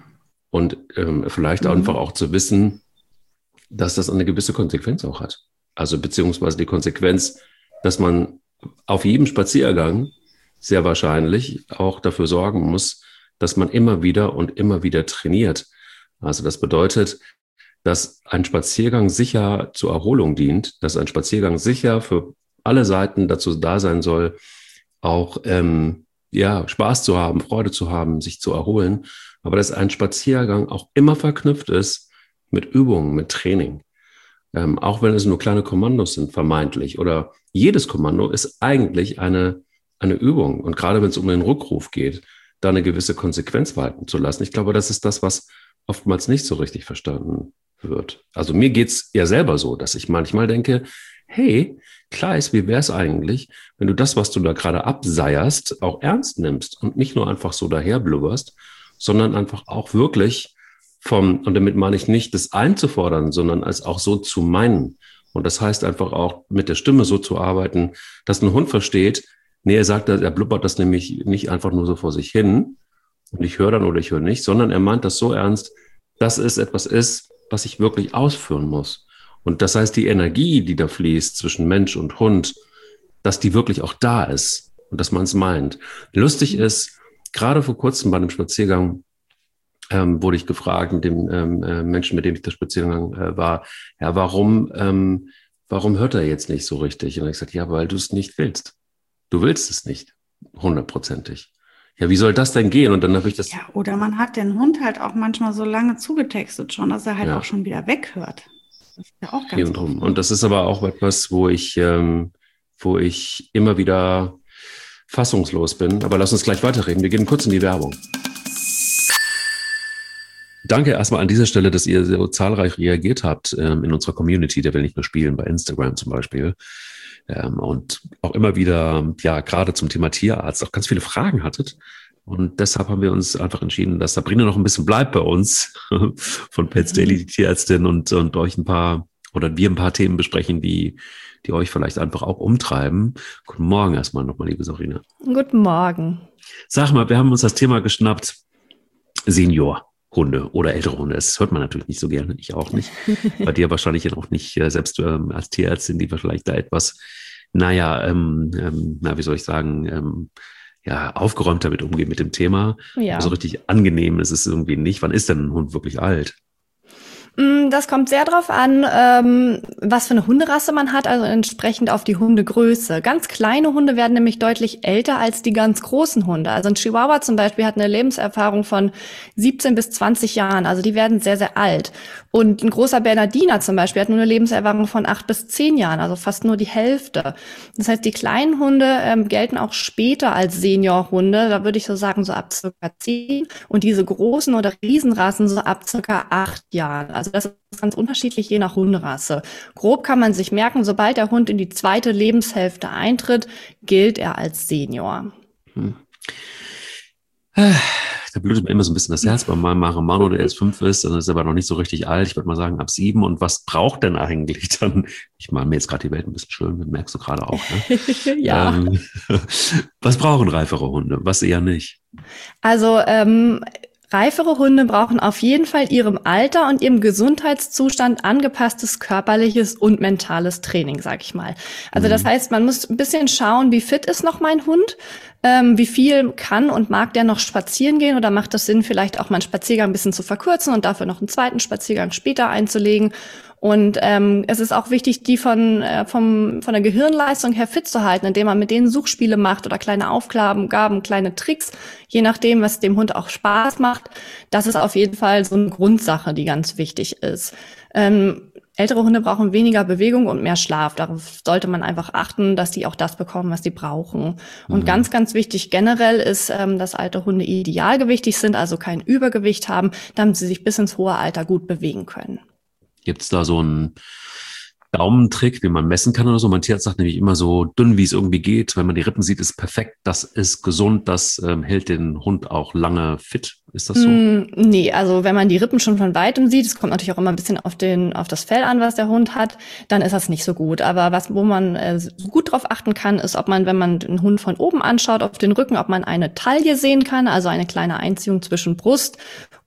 Und vielleicht einfach auch zu wissen, dass das eine gewisse Konsequenz auch hat. Also beziehungsweise die Konsequenz, dass man auf jedem Spaziergang sehr wahrscheinlich auch dafür sorgen muss, dass man immer wieder trainiert. Also das bedeutet, dass ein Spaziergang sicher zur Erholung dient, dass ein Spaziergang sicher für alle Seiten dazu da sein soll, auch Spaß zu haben, Freude zu haben, sich zu erholen, aber dass ein Spaziergang auch immer verknüpft ist mit Übungen, mit Training. Auch wenn es nur kleine Kommandos sind, vermeintlich, oder jedes Kommando ist eigentlich eine Übung. Und gerade wenn es um den Rückruf geht, da eine gewisse Konsequenz walten zu lassen. Ich glaube, das ist das, was oftmals nicht so richtig verstanden wird. Also mir geht's ja selber so, dass ich manchmal denke, hey, Kleis, wie wäre es eigentlich, wenn du das, was du da gerade abseierst, auch ernst nimmst und nicht nur einfach so daherblubberst, sondern einfach auch wirklich und damit meine ich nicht, das einzufordern, sondern als auch so zu meinen. Und das heißt einfach auch mit der Stimme so zu arbeiten, dass ein Hund versteht, nee, er blubbert das nämlich nicht einfach nur so vor sich hin und ich höre dann oder ich höre nicht, sondern er meint das so ernst, dass es etwas ist, was ich wirklich ausführen muss. Und das heißt, die Energie, die da fließt zwischen Mensch und Hund, dass die wirklich auch da ist und dass man es meint. Lustig ist, gerade vor kurzem bei einem Spaziergang wurde ich gefragt, mit dem Menschen, mit dem ich der Spaziergang war, ja, warum hört er jetzt nicht so richtig? Und ich gesagt, ja, weil du es nicht willst. Du willst es nicht, 100%. Ja, wie soll das denn gehen? Und dann habe ich das... Ja, oder man hat den Hund halt auch manchmal so lange zugetextet schon, dass er halt auch schon wieder weghört. Das ist ja auch ganz oft. Und das ist aber auch etwas, wo ich immer wieder fassungslos bin. Aber lass uns gleich weiterreden. Wir gehen kurz in die Werbung. Danke erstmal an dieser Stelle, dass ihr so zahlreich reagiert habt in unserer Community, der will nicht nur spielen, bei Instagram zum Beispiel. Und auch immer wieder, ja, gerade zum Thema Tierarzt auch ganz viele Fragen hattet. Und deshalb haben wir uns einfach entschieden, dass Sabrina noch ein bisschen bleibt bei uns von Pets Daily, die Tierärztin, und euch wir ein paar Themen besprechen, die euch vielleicht einfach auch umtreiben. Guten Morgen erstmal nochmal, liebe Sabrina. Guten Morgen. Sag mal, wir haben uns das Thema geschnappt, Seniorhunde oder ältere Hunde. Das hört man natürlich nicht so gerne, ich auch nicht. Bei dir wahrscheinlich auch nicht, selbst als Tierärztin, die vielleicht da etwas, wie soll ich sagen, aufgeräumt damit umgehen mit dem Thema. Ja. Aber so richtig angenehm ist es irgendwie nicht. Wann ist denn ein Hund wirklich alt? Das kommt sehr drauf an, was für eine Hunderasse man hat, also entsprechend auf die Hundegröße. Ganz kleine Hunde werden nämlich deutlich älter als die ganz großen Hunde. Also ein Chihuahua zum Beispiel hat eine Lebenserfahrung von 17 bis 20 Jahren, also die werden sehr, sehr alt. Und ein großer Bernardiner zum Beispiel hat nur eine Lebenserfahrung von 8 bis 10 Jahren, also fast nur die Hälfte. Das heißt, die kleinen Hunde gelten auch später als Seniorhunde, da würde ich so sagen, so ab circa 10. Und diese großen oder Riesenrassen so ab circa 8 Jahren. Also das ist ganz unterschiedlich je nach Hunderasse. Grob kann man sich merken, sobald der Hund in die zweite Lebenshälfte eintritt, gilt er als Senior. Da blutet mir immer so ein bisschen das Herz bei meinem Marimano, der jetzt 5 ist, dann ist er aber noch nicht so richtig alt. Ich würde mal sagen, ab 7. Und was braucht denn eigentlich dann? Ich male mir jetzt gerade die Welt ein bisschen schön, das merkst du gerade auch. Ne? Ja. Was brauchen reifere Hunde? Was eher nicht? Also, reifere Hunde brauchen auf jeden Fall ihrem Alter und ihrem Gesundheitszustand angepasstes körperliches und mentales Training, sag ich mal. Also das heißt, man muss ein bisschen schauen, wie fit ist noch mein Hund, wie viel kann und mag der noch spazieren gehen, oder macht es Sinn, vielleicht auch mal einen Spaziergang ein bisschen zu verkürzen und dafür noch einen zweiten Spaziergang später einzulegen. Und es ist auch wichtig, die von der Gehirnleistung her fit zu halten, indem man mit denen Suchspiele macht oder kleine Aufgaben, kleine Tricks, je nachdem, was dem Hund auch Spaß macht. Das ist auf jeden Fall so eine Grundsache, die ganz wichtig ist. Ältere Hunde brauchen weniger Bewegung und mehr Schlaf. Darauf sollte man einfach achten, dass die auch das bekommen, was die brauchen. Und ganz, ganz wichtig generell ist, dass alte Hunde idealgewichtig sind, also kein Übergewicht haben, damit sie sich bis ins hohe Alter gut bewegen können. Gibt es da so einen Daumentrick, den man messen kann oder so? Mein Tierarzt sagt nämlich immer, so dünn wie es irgendwie geht. Wenn man die Rippen sieht, ist perfekt, das ist gesund, das hält den Hund auch lange fit. Ist das so? Nee, also wenn man die Rippen schon von weitem sieht, es kommt natürlich auch immer ein bisschen auf das Fell an, was der Hund hat, dann ist das nicht so gut. Aber wo man gut drauf achten kann, ist, ob man, wenn man den Hund von oben anschaut, auf den Rücken, ob man eine Taille sehen kann, also eine kleine Einziehung zwischen Brust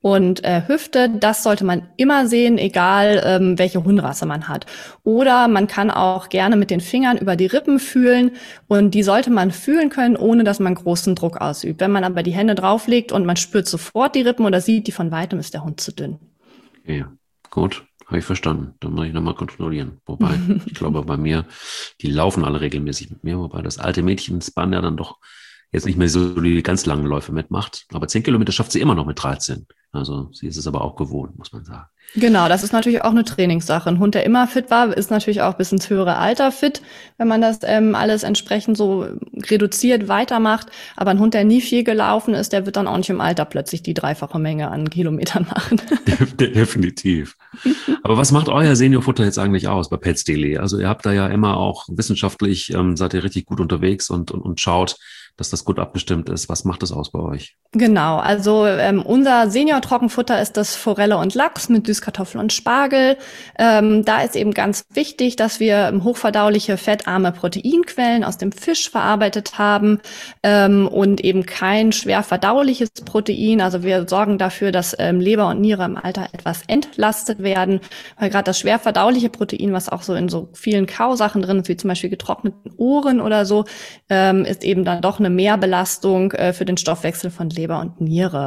und Hüfte. Das sollte man immer sehen, egal welche Hunderasse man hat. Oder man kann auch gerne mit den Fingern über die Rippen fühlen und die sollte man fühlen können, ohne dass man großen Druck ausübt. Wenn man aber die Hände drauflegt und man spürt sofort die Rippen oder sieht die von weitem, ist der Hund zu dünn. Ja, gut. Habe ich verstanden. Dann muss ich nochmal kontrollieren. Wobei, ich glaube, bei mir, die laufen alle regelmäßig mit mir, wobei das alte Mädchen Span ja dann doch jetzt nicht mehr so die ganz langen Läufe mitmacht. Aber 10 Kilometer schafft sie immer noch mit 13. Also sie ist es aber auch gewohnt, muss man sagen. Genau, das ist natürlich auch eine Trainingssache. Ein Hund, der immer fit war, ist natürlich auch bis ins höhere Alter fit, wenn man das alles entsprechend so reduziert weitermacht. Aber ein Hund, der nie viel gelaufen ist, der wird dann auch nicht im Alter plötzlich die 3-fache Menge an Kilometern machen. Definitiv. Aber was macht euer Seniorfutter jetzt eigentlich aus bei Pets.de? Also ihr habt da ja immer auch wissenschaftlich, seid ihr richtig gut unterwegs und schaut, dass das gut abgestimmt ist. Was macht das aus bei euch? Genau, also unser Senior-Trockenfutter ist das Forelle und Lachs mit Süßkartoffel und Spargel. Da ist eben ganz wichtig, dass wir hochverdauliche, fettarme Proteinquellen aus dem Fisch verarbeitet haben und eben kein schwer verdauliches Protein. Also wir sorgen dafür, dass Leber und Niere im Alter etwas entlastet werden, weil gerade das schwer verdauliche Protein, was auch so in so vielen Kausachen drin ist, wie zum Beispiel getrockneten Ohren oder so, ist eben dann doch eine Mehrbelastung für den Stoffwechsel von Leber und Niere.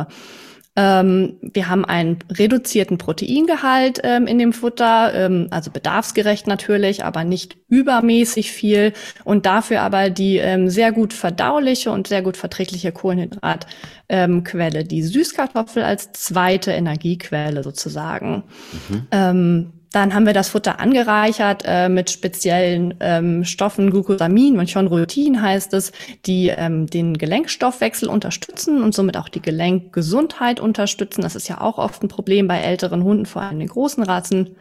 Wir haben einen reduzierten Proteingehalt in dem Futter, also bedarfsgerecht natürlich, aber nicht übermäßig viel und dafür aber die sehr gut verdauliche und sehr gut verträgliche Kohlenhydratquelle, die Süßkartoffel als zweite Energiequelle sozusagen. Dann haben wir das Futter angereichert mit speziellen Stoffen, Glucosamin und Chondroitin heißt es, die den Gelenkstoffwechsel unterstützen und somit auch die Gelenkgesundheit unterstützen. Das ist ja auch oft ein Problem bei älteren Hunden, vor allem den großen Rassen.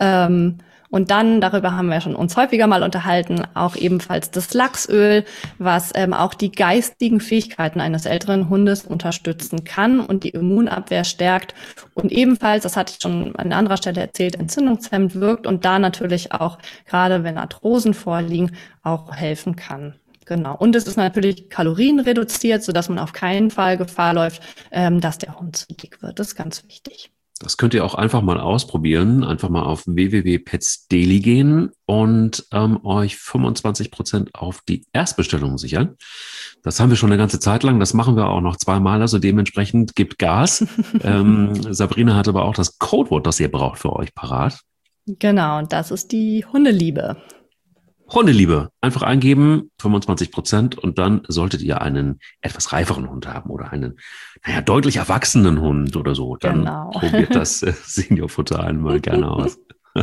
Und dann, darüber haben wir schon uns häufiger mal unterhalten, auch ebenfalls das Lachsöl, was auch die geistigen Fähigkeiten eines älteren Hundes unterstützen kann und die Immunabwehr stärkt. Und ebenfalls, das hatte ich schon an anderer Stelle erzählt, entzündungshemmend wirkt und da natürlich auch, gerade wenn Arthrosen vorliegen, auch helfen kann. Genau. Und es ist natürlich kalorienreduziert, sodass man auf keinen Fall Gefahr läuft, dass der Hund zu dick wird. Das ist ganz wichtig. Das könnt ihr auch einfach mal ausprobieren. Einfach mal auf www.petsdaily gehen und euch 25% auf die Erstbestellung sichern. Das haben wir schon eine ganze Zeit lang. Das machen wir auch noch zweimal. Also dementsprechend gibt Gas. Sabrina hat aber auch das Codewort, das ihr braucht, für euch parat. Genau, und das ist die Hundeliebe. Hundeliebe. Einfach eingeben, 25% und dann solltet ihr einen etwas reiferen Hund haben oder einen, deutlich erwachsenen Hund oder so. Dann probiert das Seniorfutter einmal gerne aus.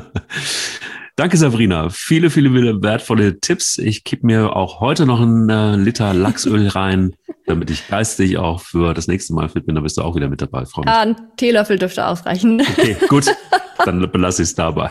Danke, Sabrina. Viele, viele wertvolle Tipps. Ich kipp mir auch heute noch einen Liter Lachsöl rein, damit ich geistig auch für das nächste Mal fit bin. Da bist du auch wieder mit dabei, Frau. Ein Teelöffel dürfte ausreichen. Okay, gut. Dann belasse ich es dabei.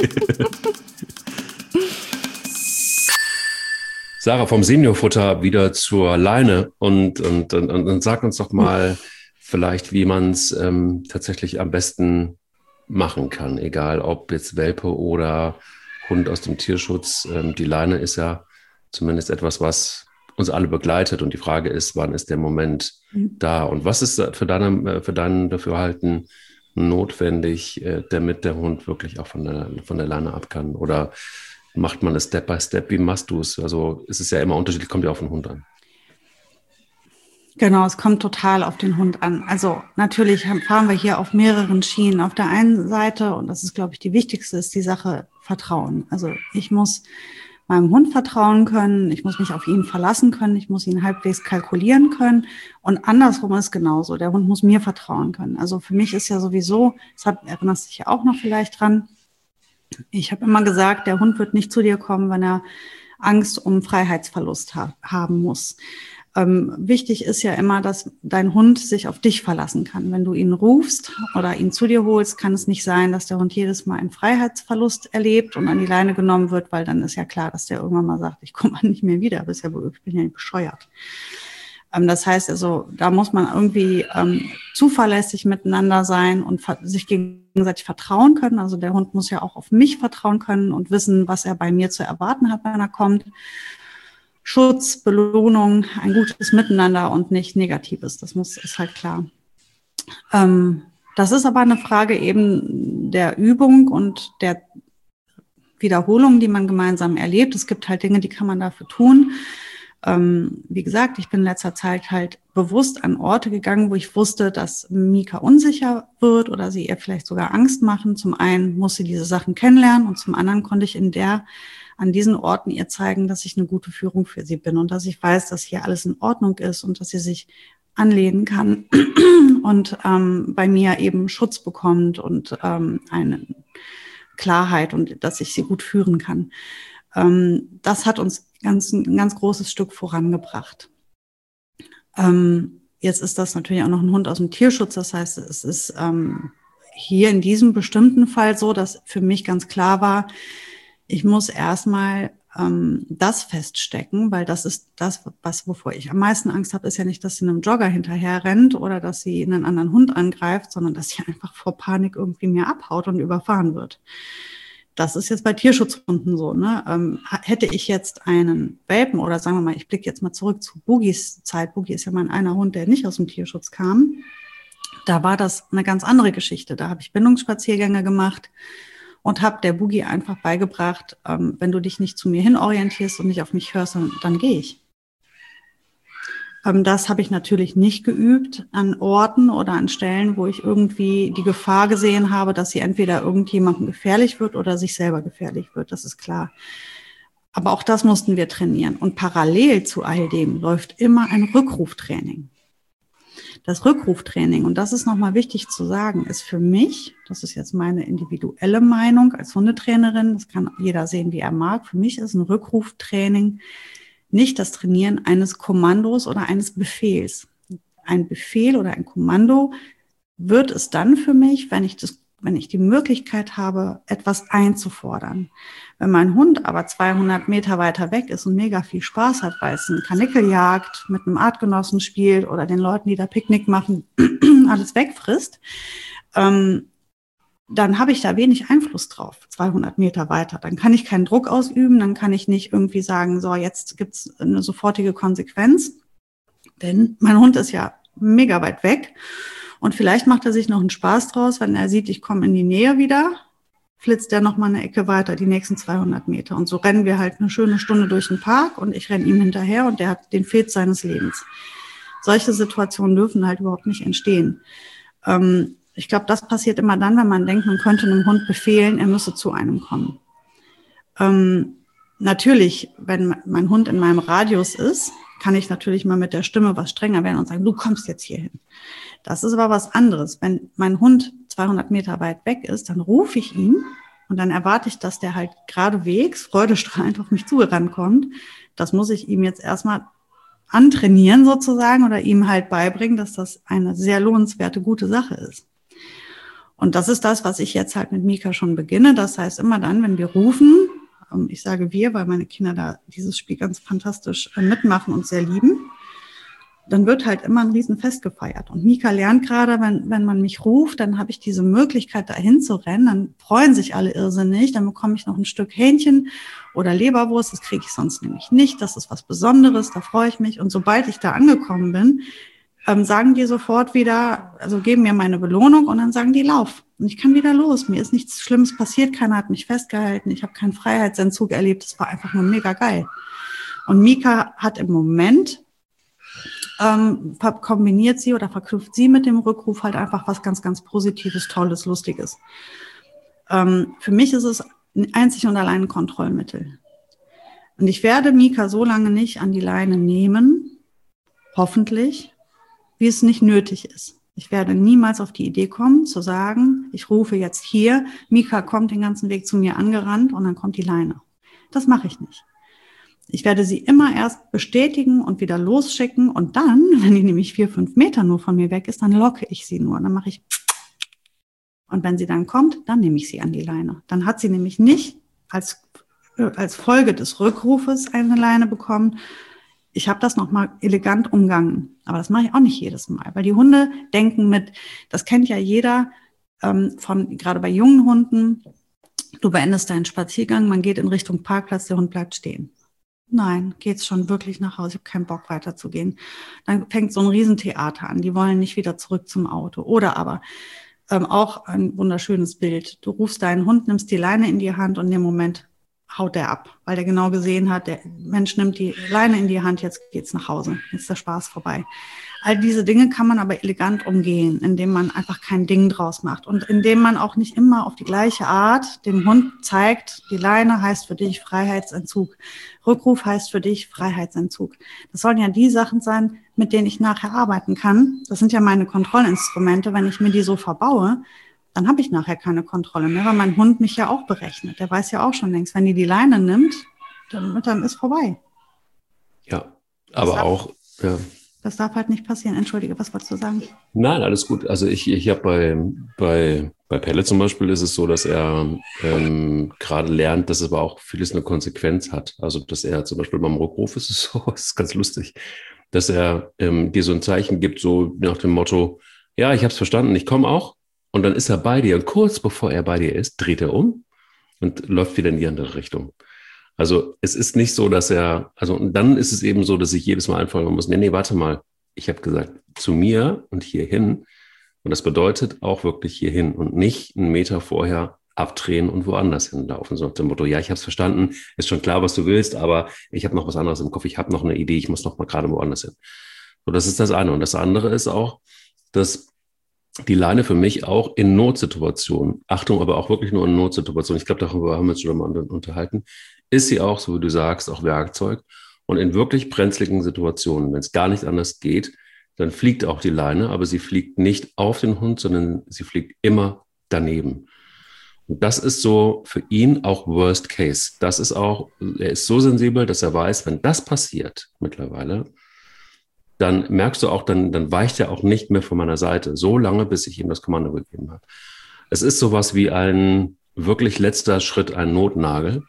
Sarah, vom Seniorfutter wieder zur Leine und sag uns doch mal vielleicht, wie man es tatsächlich am besten machen kann, egal ob jetzt Welpe oder Hund aus dem Tierschutz. Die Leine ist ja zumindest etwas, was uns alle begleitet und die Frage ist, wann ist der Moment da und was ist für dein Dafürhalten notwendig, damit der Hund wirklich auch von der Leine ab kann, oder macht man es Step by Step? Wie machst du es? Also es ist ja immer unterschiedlich, kommt ja auf den Hund an. Genau, es kommt total auf den Hund an. Also natürlich fahren wir hier auf mehreren Schienen. Auf der einen Seite, und das ist, glaube ich, die wichtigste, ist die Sache Vertrauen. Also ich muss meinem Hund vertrauen können, ich muss mich auf ihn verlassen können, ich muss ihn halbwegs kalkulieren können und andersrum ist genauso. Der Hund muss mir vertrauen können. Also für mich ist ja sowieso, erinnerst du dich ja auch noch vielleicht dran, ich habe immer gesagt, der Hund wird nicht zu dir kommen, wenn er Angst um Freiheitsverlust haben muss. Wichtig ist ja immer, dass dein Hund sich auf dich verlassen kann. Wenn du ihn rufst oder ihn zu dir holst, kann es nicht sein, dass der Hund jedes Mal einen Freiheitsverlust erlebt und an die Leine genommen wird, weil dann ist ja klar, dass der irgendwann mal sagt, ich komme nicht mehr wieder, ich bin ja nicht bescheuert. Das heißt also, da muss man irgendwie zuverlässig miteinander sein und sich gegenseitig vertrauen können. Also der Hund muss ja auch auf mich vertrauen können und wissen, was er bei mir zu erwarten hat, wenn er kommt. Schutz, Belohnung, ein gutes Miteinander und nicht Negatives. Das ist halt klar. Das ist aber eine Frage eben der Übung und der Wiederholung, die man gemeinsam erlebt. Es gibt halt Dinge, die kann man dafür tun. Wie gesagt, ich bin in letzter Zeit halt bewusst an Orte gegangen, wo ich wusste, dass Mika unsicher wird oder sie ihr vielleicht sogar Angst machen. Zum einen muss sie diese Sachen kennenlernen und zum anderen konnte ich an diesen Orten ihr zeigen, dass ich eine gute Führung für sie bin und dass ich weiß, dass hier alles in Ordnung ist und dass sie sich anlehnen kann und bei mir eben Schutz bekommt und eine Klarheit und dass ich sie gut führen kann. Das hat uns ein ganz großes Stück vorangebracht. Jetzt ist das natürlich auch noch ein Hund aus dem Tierschutz. Das heißt, es ist hier in diesem bestimmten Fall so, dass für mich ganz klar war, ich muss erstmal das feststecken, weil das ist das, wovor ich am meisten Angst habe, ist ja nicht, dass sie einem Jogger hinterher rennt oder dass sie einen anderen Hund angreift, sondern dass sie einfach vor Panik irgendwie mir abhaut und überfahren wird. Das ist jetzt bei Tierschutzhunden so, ne? Hätte ich jetzt einen Welpen oder sagen wir mal, ich blicke jetzt mal zurück zu Bugis Zeit. Bugi ist ja mein einer Hund, der nicht aus dem Tierschutz kam. Da war das eine ganz andere Geschichte. Da habe ich Bindungsspaziergänge gemacht und habe der Bugi einfach beigebracht, wenn du dich nicht zu mir hin orientierst und nicht auf mich hörst, dann gehe ich. Das habe ich natürlich nicht geübt an Orten oder an Stellen, wo ich irgendwie die Gefahr gesehen habe, dass sie entweder irgendjemandem gefährlich wird oder sich selber gefährlich wird. Das ist klar. Aber auch das mussten wir trainieren. Und parallel zu all dem läuft immer ein Rückruftraining. Das Rückruftraining, und das ist nochmal wichtig zu sagen, ist für mich, das ist jetzt meine individuelle Meinung als Hundetrainerin, das kann jeder sehen, wie er mag, für mich ist ein Rückruftraining nicht das Trainieren eines Kommandos oder eines Befehls. Ein Befehl oder ein Kommando wird es dann für mich, wenn ich die Möglichkeit habe, etwas einzufordern. Wenn mein Hund aber 200 Meter weiter weg ist und mega viel Spaß hat, weil es eine Kanickeljagd mit einem Artgenossen spielt oder den Leuten, die da Picknick machen, alles wegfrisst, dann habe ich da wenig Einfluss drauf, 200 Meter weiter. Dann kann ich keinen Druck ausüben, dann kann ich nicht irgendwie sagen, so, jetzt gibt's eine sofortige Konsequenz, denn mein Hund ist ja mega weit weg und vielleicht macht er sich noch einen Spaß draus, wenn er sieht, ich komme in die Nähe wieder, flitzt er noch mal eine Ecke weiter, die nächsten 200 Meter. Und so rennen wir halt eine schöne Stunde durch den Park und ich renne ihm hinterher und der hat den Fetz seines Lebens. Solche Situationen dürfen halt überhaupt nicht entstehen. Ich glaube, das passiert immer dann, wenn man denkt, man könnte einem Hund befehlen, er müsse zu einem kommen. Natürlich, wenn mein Hund in meinem Radius ist, kann ich natürlich mal mit der Stimme was strenger werden und sagen, du kommst jetzt hier hin. Das ist aber was anderes. Wenn mein Hund 200 Meter weit weg ist, dann rufe ich ihn und dann erwarte ich, dass der halt geradewegs, freudestrahlend auf mich zugerannt kommt. Das muss ich ihm jetzt erstmal antrainieren sozusagen oder ihm halt beibringen, dass das eine sehr lohnenswerte, gute Sache ist. Und das ist das, was ich jetzt halt mit Mika schon beginne. Das heißt, immer dann, wenn wir rufen, ich sage wir, weil meine Kinder da dieses Spiel ganz fantastisch mitmachen und sehr lieben, dann wird halt immer ein Riesenfest gefeiert. Und Mika lernt gerade, wenn man mich ruft, dann habe ich diese Möglichkeit, dahin zu rennen. Dann freuen sich alle irrsinnig. Dann bekomme ich noch ein Stück Hähnchen oder Leberwurst. Das kriege ich sonst nämlich nicht. Das ist was Besonderes, da freue ich mich. Und sobald ich da angekommen bin, sagen die sofort wieder, also geben mir meine Belohnung und dann sagen die, lauf. Und ich kann wieder los. Mir ist nichts Schlimmes passiert, keiner hat mich festgehalten, ich habe keinen Freiheitsentzug erlebt, es war einfach nur mega geil. Und Mika hat im Moment, kombiniert sie oder verknüpft sie mit dem Rückruf halt einfach was ganz, ganz Positives, Tolles, Lustiges. Für mich ist es einzig und allein ein Kontrollmittel. Und ich werde Mika so lange nicht an die Leine nehmen, hoffentlich, wie es nicht nötig ist. Ich werde niemals auf die Idee kommen, zu sagen, ich rufe jetzt hier, Mika kommt den ganzen Weg zu mir angerannt und dann kommt die Leine. Das mache ich nicht. Ich werde sie immer erst bestätigen und wieder losschicken und dann, wenn die nämlich 4-5 Meter nur von mir weg ist, dann locke ich sie nur. Dann mache ich und wenn sie dann kommt, dann nehme ich sie an die Leine. Dann hat sie nämlich nicht als Folge des Rückrufes eine Leine bekommen. Ich habe das nochmal elegant umgangen, aber das mache ich auch nicht jedes Mal, weil die Hunde denken mit, das kennt ja jeder gerade bei jungen Hunden, du beendest deinen Spaziergang, man geht in Richtung Parkplatz, der Hund bleibt stehen. Nein, geht's schon wirklich nach Hause, ich habe keinen Bock weiterzugehen. Dann fängt so ein Riesentheater an, die wollen nicht wieder zurück zum Auto. Oder aber auch ein wunderschönes Bild. Du rufst deinen Hund, nimmst die Leine in die Hand und in dem Moment haut der ab, weil der genau gesehen hat, der Mensch nimmt die Leine in die Hand, jetzt geht's nach Hause, jetzt ist der Spaß vorbei. All diese Dinge kann man aber elegant umgehen, indem man einfach kein Ding draus macht und indem man auch nicht immer auf die gleiche Art dem Hund zeigt, die Leine heißt für dich Freiheitsentzug, Rückruf heißt für dich Freiheitsentzug. Das sollen ja die Sachen sein, mit denen ich nachher arbeiten kann. Das sind ja meine Kontrollinstrumente. Wenn ich mir die so verbaue, dann habe ich nachher keine Kontrolle mehr, weil mein Hund mich ja auch berechnet. Der weiß ja auch schon längst, wenn die Leine nimmt, dann ist vorbei. Ja, aber auch, ja. Das darf halt nicht passieren. Entschuldige, was wolltest du sagen? Nein, alles gut. Also ich habe bei Pelle zum Beispiel ist es so, dass er gerade lernt, dass es aber auch vieles eine Konsequenz hat. Also dass er zum Beispiel beim Rückruf ist es so, das ist ganz lustig, dass er dir so ein Zeichen gibt, so nach dem Motto, ja, ich habe es verstanden, ich komme auch. Und dann ist er bei dir und kurz bevor er bei dir ist, dreht er um und läuft wieder in die andere Richtung. Also es ist nicht so, dass und dann ist es eben so, dass ich jedes Mal einfallen muss, nee, warte mal, ich habe gesagt, zu mir und hierhin. Und das bedeutet auch wirklich hierhin und nicht einen Meter vorher abdrehen und woanders hinlaufen. So nach dem Motto, ja, ich habe es verstanden, ist schon klar, was du willst, aber ich habe noch was anderes im Kopf, ich habe noch eine Idee, ich muss noch mal gerade woanders hin. So, das ist das eine. Und das andere ist auch, dass die Leine für mich auch in Notsituationen, Achtung, aber auch wirklich nur in Notsituationen, ich glaube, darüber haben wir uns schon mal unterhalten, ist sie auch, so wie du sagst, auch Werkzeug. Und in wirklich brenzligen Situationen, wenn es gar nicht anders geht, dann fliegt auch die Leine, aber sie fliegt nicht auf den Hund, sondern sie fliegt immer daneben. Und das ist so für ihn auch Worst Case. Das ist auch, er ist so sensibel, dass er weiß, wenn das passiert mittlerweile, dann merkst du auch, dann weicht er auch nicht mehr von meiner Seite, so lange, bis ich ihm das Kommando gegeben habe. Es ist sowas wie ein wirklich letzter Schritt, ein Notnagel.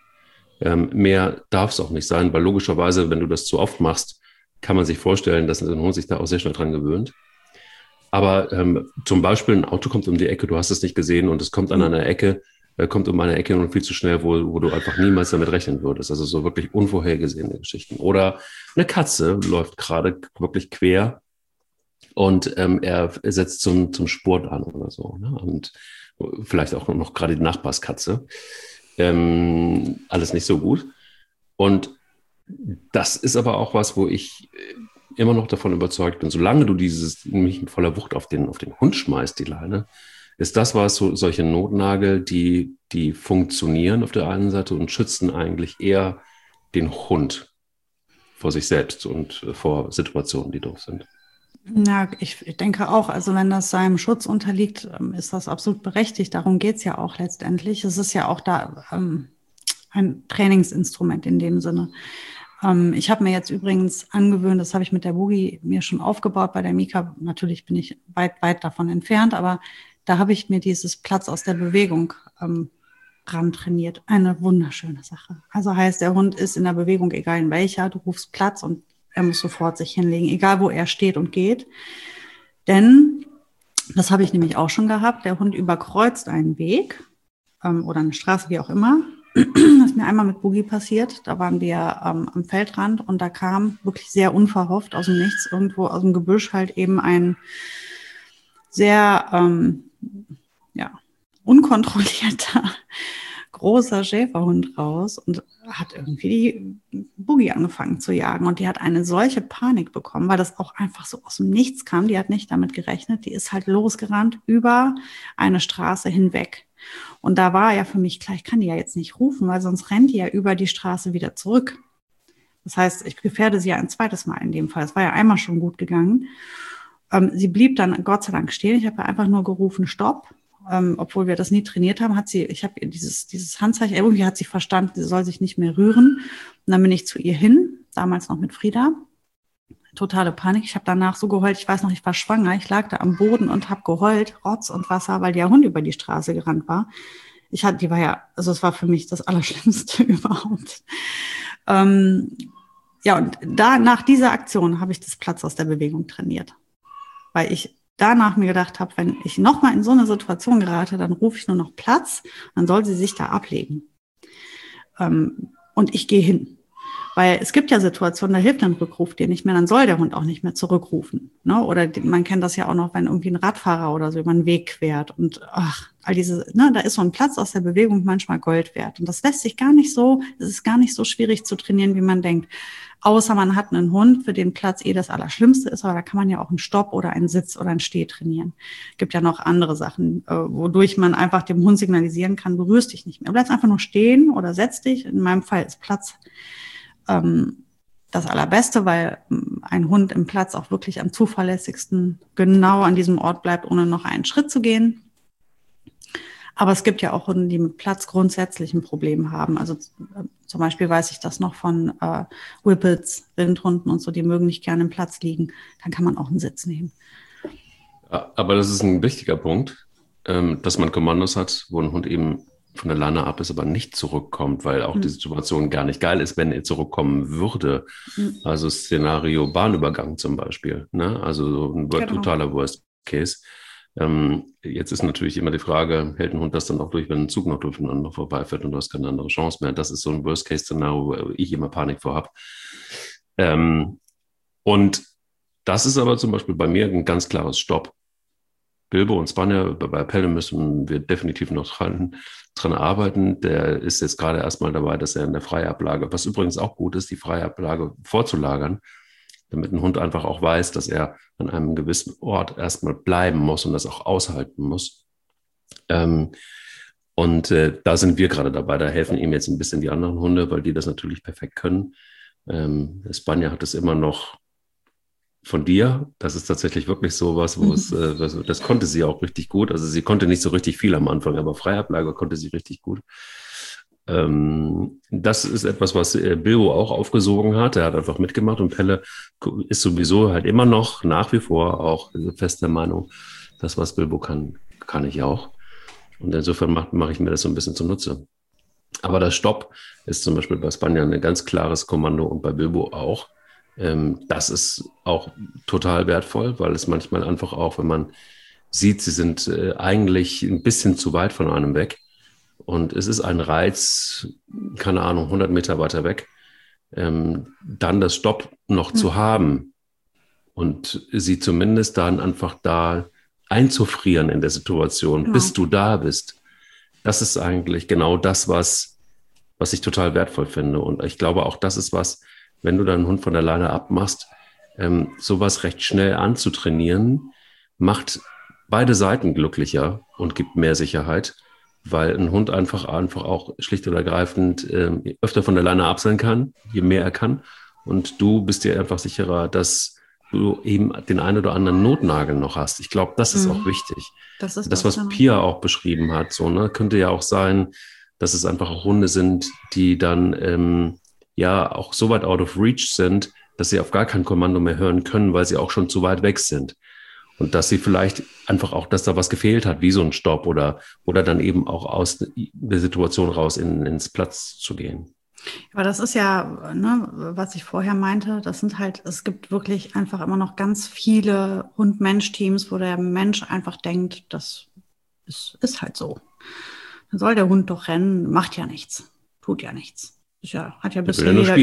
Mehr darf es auch nicht sein, weil logischerweise, wenn du das zu oft machst, kann man sich vorstellen, dass ein Hund sich da auch sehr schnell dran gewöhnt. Aber zum Beispiel ein Auto kommt um die Ecke, du hast es nicht gesehen und es kommt an einer Ecke, kommt um eine Ecke und viel zu schnell, wo du einfach niemals damit rechnen würdest. Also so wirklich unvorhergesehene Geschichten. Oder eine Katze läuft gerade wirklich quer und er setzt zum Spurt an oder so. Ne? Und vielleicht auch noch gerade die Nachbarskatze. Alles nicht so gut. Und das ist aber auch was, wo ich immer noch davon überzeugt bin, solange du nämlich in voller Wucht auf den Hund schmeißt, die Leine, ist das was, solche Notnagel, die funktionieren auf der einen Seite und schützen eigentlich eher den Hund vor sich selbst und vor Situationen, die doof sind. Ja, ich denke auch, also wenn das seinem Schutz unterliegt, ist das absolut berechtigt. Darum geht's ja auch letztendlich. Es ist ja auch da ein Trainingsinstrument in dem Sinne. Ich habe mir jetzt übrigens angewöhnt, das habe ich mit der Boogie mir schon aufgebaut bei der Mika. Natürlich bin ich weit davon entfernt, aber da habe ich mir dieses Platz aus der Bewegung ran trainiert. Eine wunderschöne Sache. Also heißt, der Hund ist in der Bewegung, egal in welcher, du rufst Platz und er muss sofort sich hinlegen, egal wo er steht und geht. Denn, das habe ich nämlich auch schon gehabt, der Hund überkreuzt einen Weg oder eine Straße, wie auch immer. Das ist mir einmal mit Boogie passiert. Da waren wir am Feldrand und da kam wirklich sehr unverhofft aus dem Nichts, irgendwo aus dem Gebüsch halt eben ein sehr unkontrollierter, großer Schäferhund raus und hat irgendwie die Boogie angefangen zu jagen. Und die hat eine solche Panik bekommen, weil das auch einfach so aus dem Nichts kam. Die hat nicht damit gerechnet. Die ist halt losgerannt über eine Straße hinweg. Und da war ja für mich klar, ich kann die ja jetzt nicht rufen, weil sonst rennt die ja über die Straße wieder zurück. Das heißt, ich gefährde sie ja ein zweites Mal in dem Fall. Es war ja einmal schon gut gegangen. Sie blieb dann Gott sei Dank stehen. Ich habe ja einfach nur gerufen, Stopp. Obwohl wir das nie trainiert haben, ich habe ihr dieses Handzeichen, irgendwie hat sie verstanden, sie soll sich nicht mehr rühren. Und dann bin ich zu ihr hin, damals noch mit Frieda. Totale Panik. Ich habe danach so geheult, ich weiß noch, ich war schwanger. Ich lag da am Boden und habe geheult, Rotz und Wasser, weil der Hund über die Straße gerannt war. Es war für mich das Allerschlimmste überhaupt. Und nach dieser Aktion habe ich das Platz aus der Bewegung trainiert. Weil ich danach mir gedacht habe, wenn ich nochmal in so eine Situation gerate, dann rufe ich nur noch Platz, dann soll sie sich da ablegen. Und ich gehe hin. Weil es gibt ja Situationen, da hilft ein Rückruf dir nicht mehr, dann soll der Hund auch nicht mehr zurückrufen. Ne? Oder man kennt das ja auch noch, wenn irgendwie ein Radfahrer oder so über den Weg quert und all diese, ne, da ist so ein Platz aus der Bewegung manchmal Gold wert. Und das lässt sich es ist gar nicht so schwierig zu trainieren, wie man denkt. Außer man hat einen Hund, für den Platz das Allerschlimmste ist, aber da kann man ja auch einen Stopp oder einen Sitz oder einen Steh trainieren. Gibt ja noch andere Sachen, wodurch man einfach dem Hund signalisieren kann, berührst dich nicht mehr. Bleibst einfach nur stehen oder setz dich. In meinem Fall ist Platz das Allerbeste, weil ein Hund im Platz auch wirklich am zuverlässigsten genau an diesem Ort bleibt, ohne noch einen Schritt zu gehen. Aber es gibt ja auch Hunde, die mit Platz grundsätzlich ein Problem haben. Also zum Beispiel weiß ich das noch von Whippets, Rindhunden und so, die mögen nicht gerne im Platz liegen. Dann kann man auch einen Sitz nehmen. Ja, aber das ist ein wichtiger Punkt, dass man Kommandos hat, wo ein Hund eben von der Leine ab ist, aber nicht zurückkommt, weil auch die Situation gar nicht geil ist, wenn er zurückkommen würde. Also Szenario Bahnübergang zum Beispiel, ne? Also so ein totaler Worst Case. Jetzt ist natürlich immer die Frage, hält ein Hund das dann auch durch, wenn ein Zug noch durcheinander vorbeifährt und du hast keine andere Chance mehr. Das ist so ein Worst-Case-Szenario, wo ich immer Panik vor habe. Und das ist aber zum Beispiel bei mir ein ganz klares Stopp. Bilbo und Spanier, bei Pelle müssen wir definitiv noch dran arbeiten. Der ist jetzt gerade erstmal dabei, dass er in der Freiablage, was übrigens auch gut ist, die Freiablage vorzulagern, damit ein Hund einfach auch weiß, dass er an einem gewissen Ort erstmal bleiben muss und das auch aushalten muss. Da sind wir gerade dabei, da helfen ihm jetzt ein bisschen die anderen Hunde, weil die das natürlich perfekt können. Spanier hat es immer noch von dir. Das ist tatsächlich wirklich so was, das konnte sie auch richtig gut. Also sie konnte nicht so richtig viel am Anfang, aber Freiablage konnte sie richtig gut. Das ist etwas, was Bilbo auch aufgesogen hat. Er hat einfach mitgemacht und Pelle ist sowieso halt immer noch nach wie vor auch fest der Meinung, das, was Bilbo kann ich auch. Und insofern mache ich mir das so ein bisschen zunutze. Aber das Stopp ist zum Beispiel bei Spanier ein ganz klares Kommando und bei Bilbo auch. Das ist auch total wertvoll, weil es manchmal einfach auch, wenn man sieht, sie sind eigentlich ein bisschen zu weit von einem weg, und es ist ein Reiz, keine Ahnung, 100 Meter weiter weg, dann das Stopp noch zu haben und sie zumindest dann einfach da einzufrieren in der Situation, bis du da bist. Das ist eigentlich genau das, was ich total wertvoll finde. Und ich glaube auch, das ist was, wenn du deinen Hund von der Leine abmachst, sowas recht schnell anzutrainieren, macht beide Seiten glücklicher und gibt mehr Sicherheit, weil ein Hund einfach auch schlicht und ergreifend öfter von der Leine ab sein kann, je mehr er kann. Und du bist dir einfach sicherer, dass du eben den einen oder anderen Notnagel noch hast. Ich glaube, das ist auch wichtig. Das ist das, was Pia auch beschrieben hat. So, ne? Könnte ja auch sein, dass es einfach auch Hunde sind, die dann auch so weit out of reach sind, dass sie auf gar kein Kommando mehr hören können, weil sie auch schon zu weit weg sind. Und dass sie vielleicht einfach auch, dass da was gefehlt hat, wie so ein Stopp oder dann eben auch aus der Situation raus ins Platz zu gehen. Aber das ist ja, ne, was ich vorher meinte, es gibt wirklich einfach immer noch ganz viele Hund-Mensch-Teams, wo der Mensch einfach denkt, das ist halt so. Dann soll der Hund doch rennen, macht ja nichts, tut ja nichts. Hat ja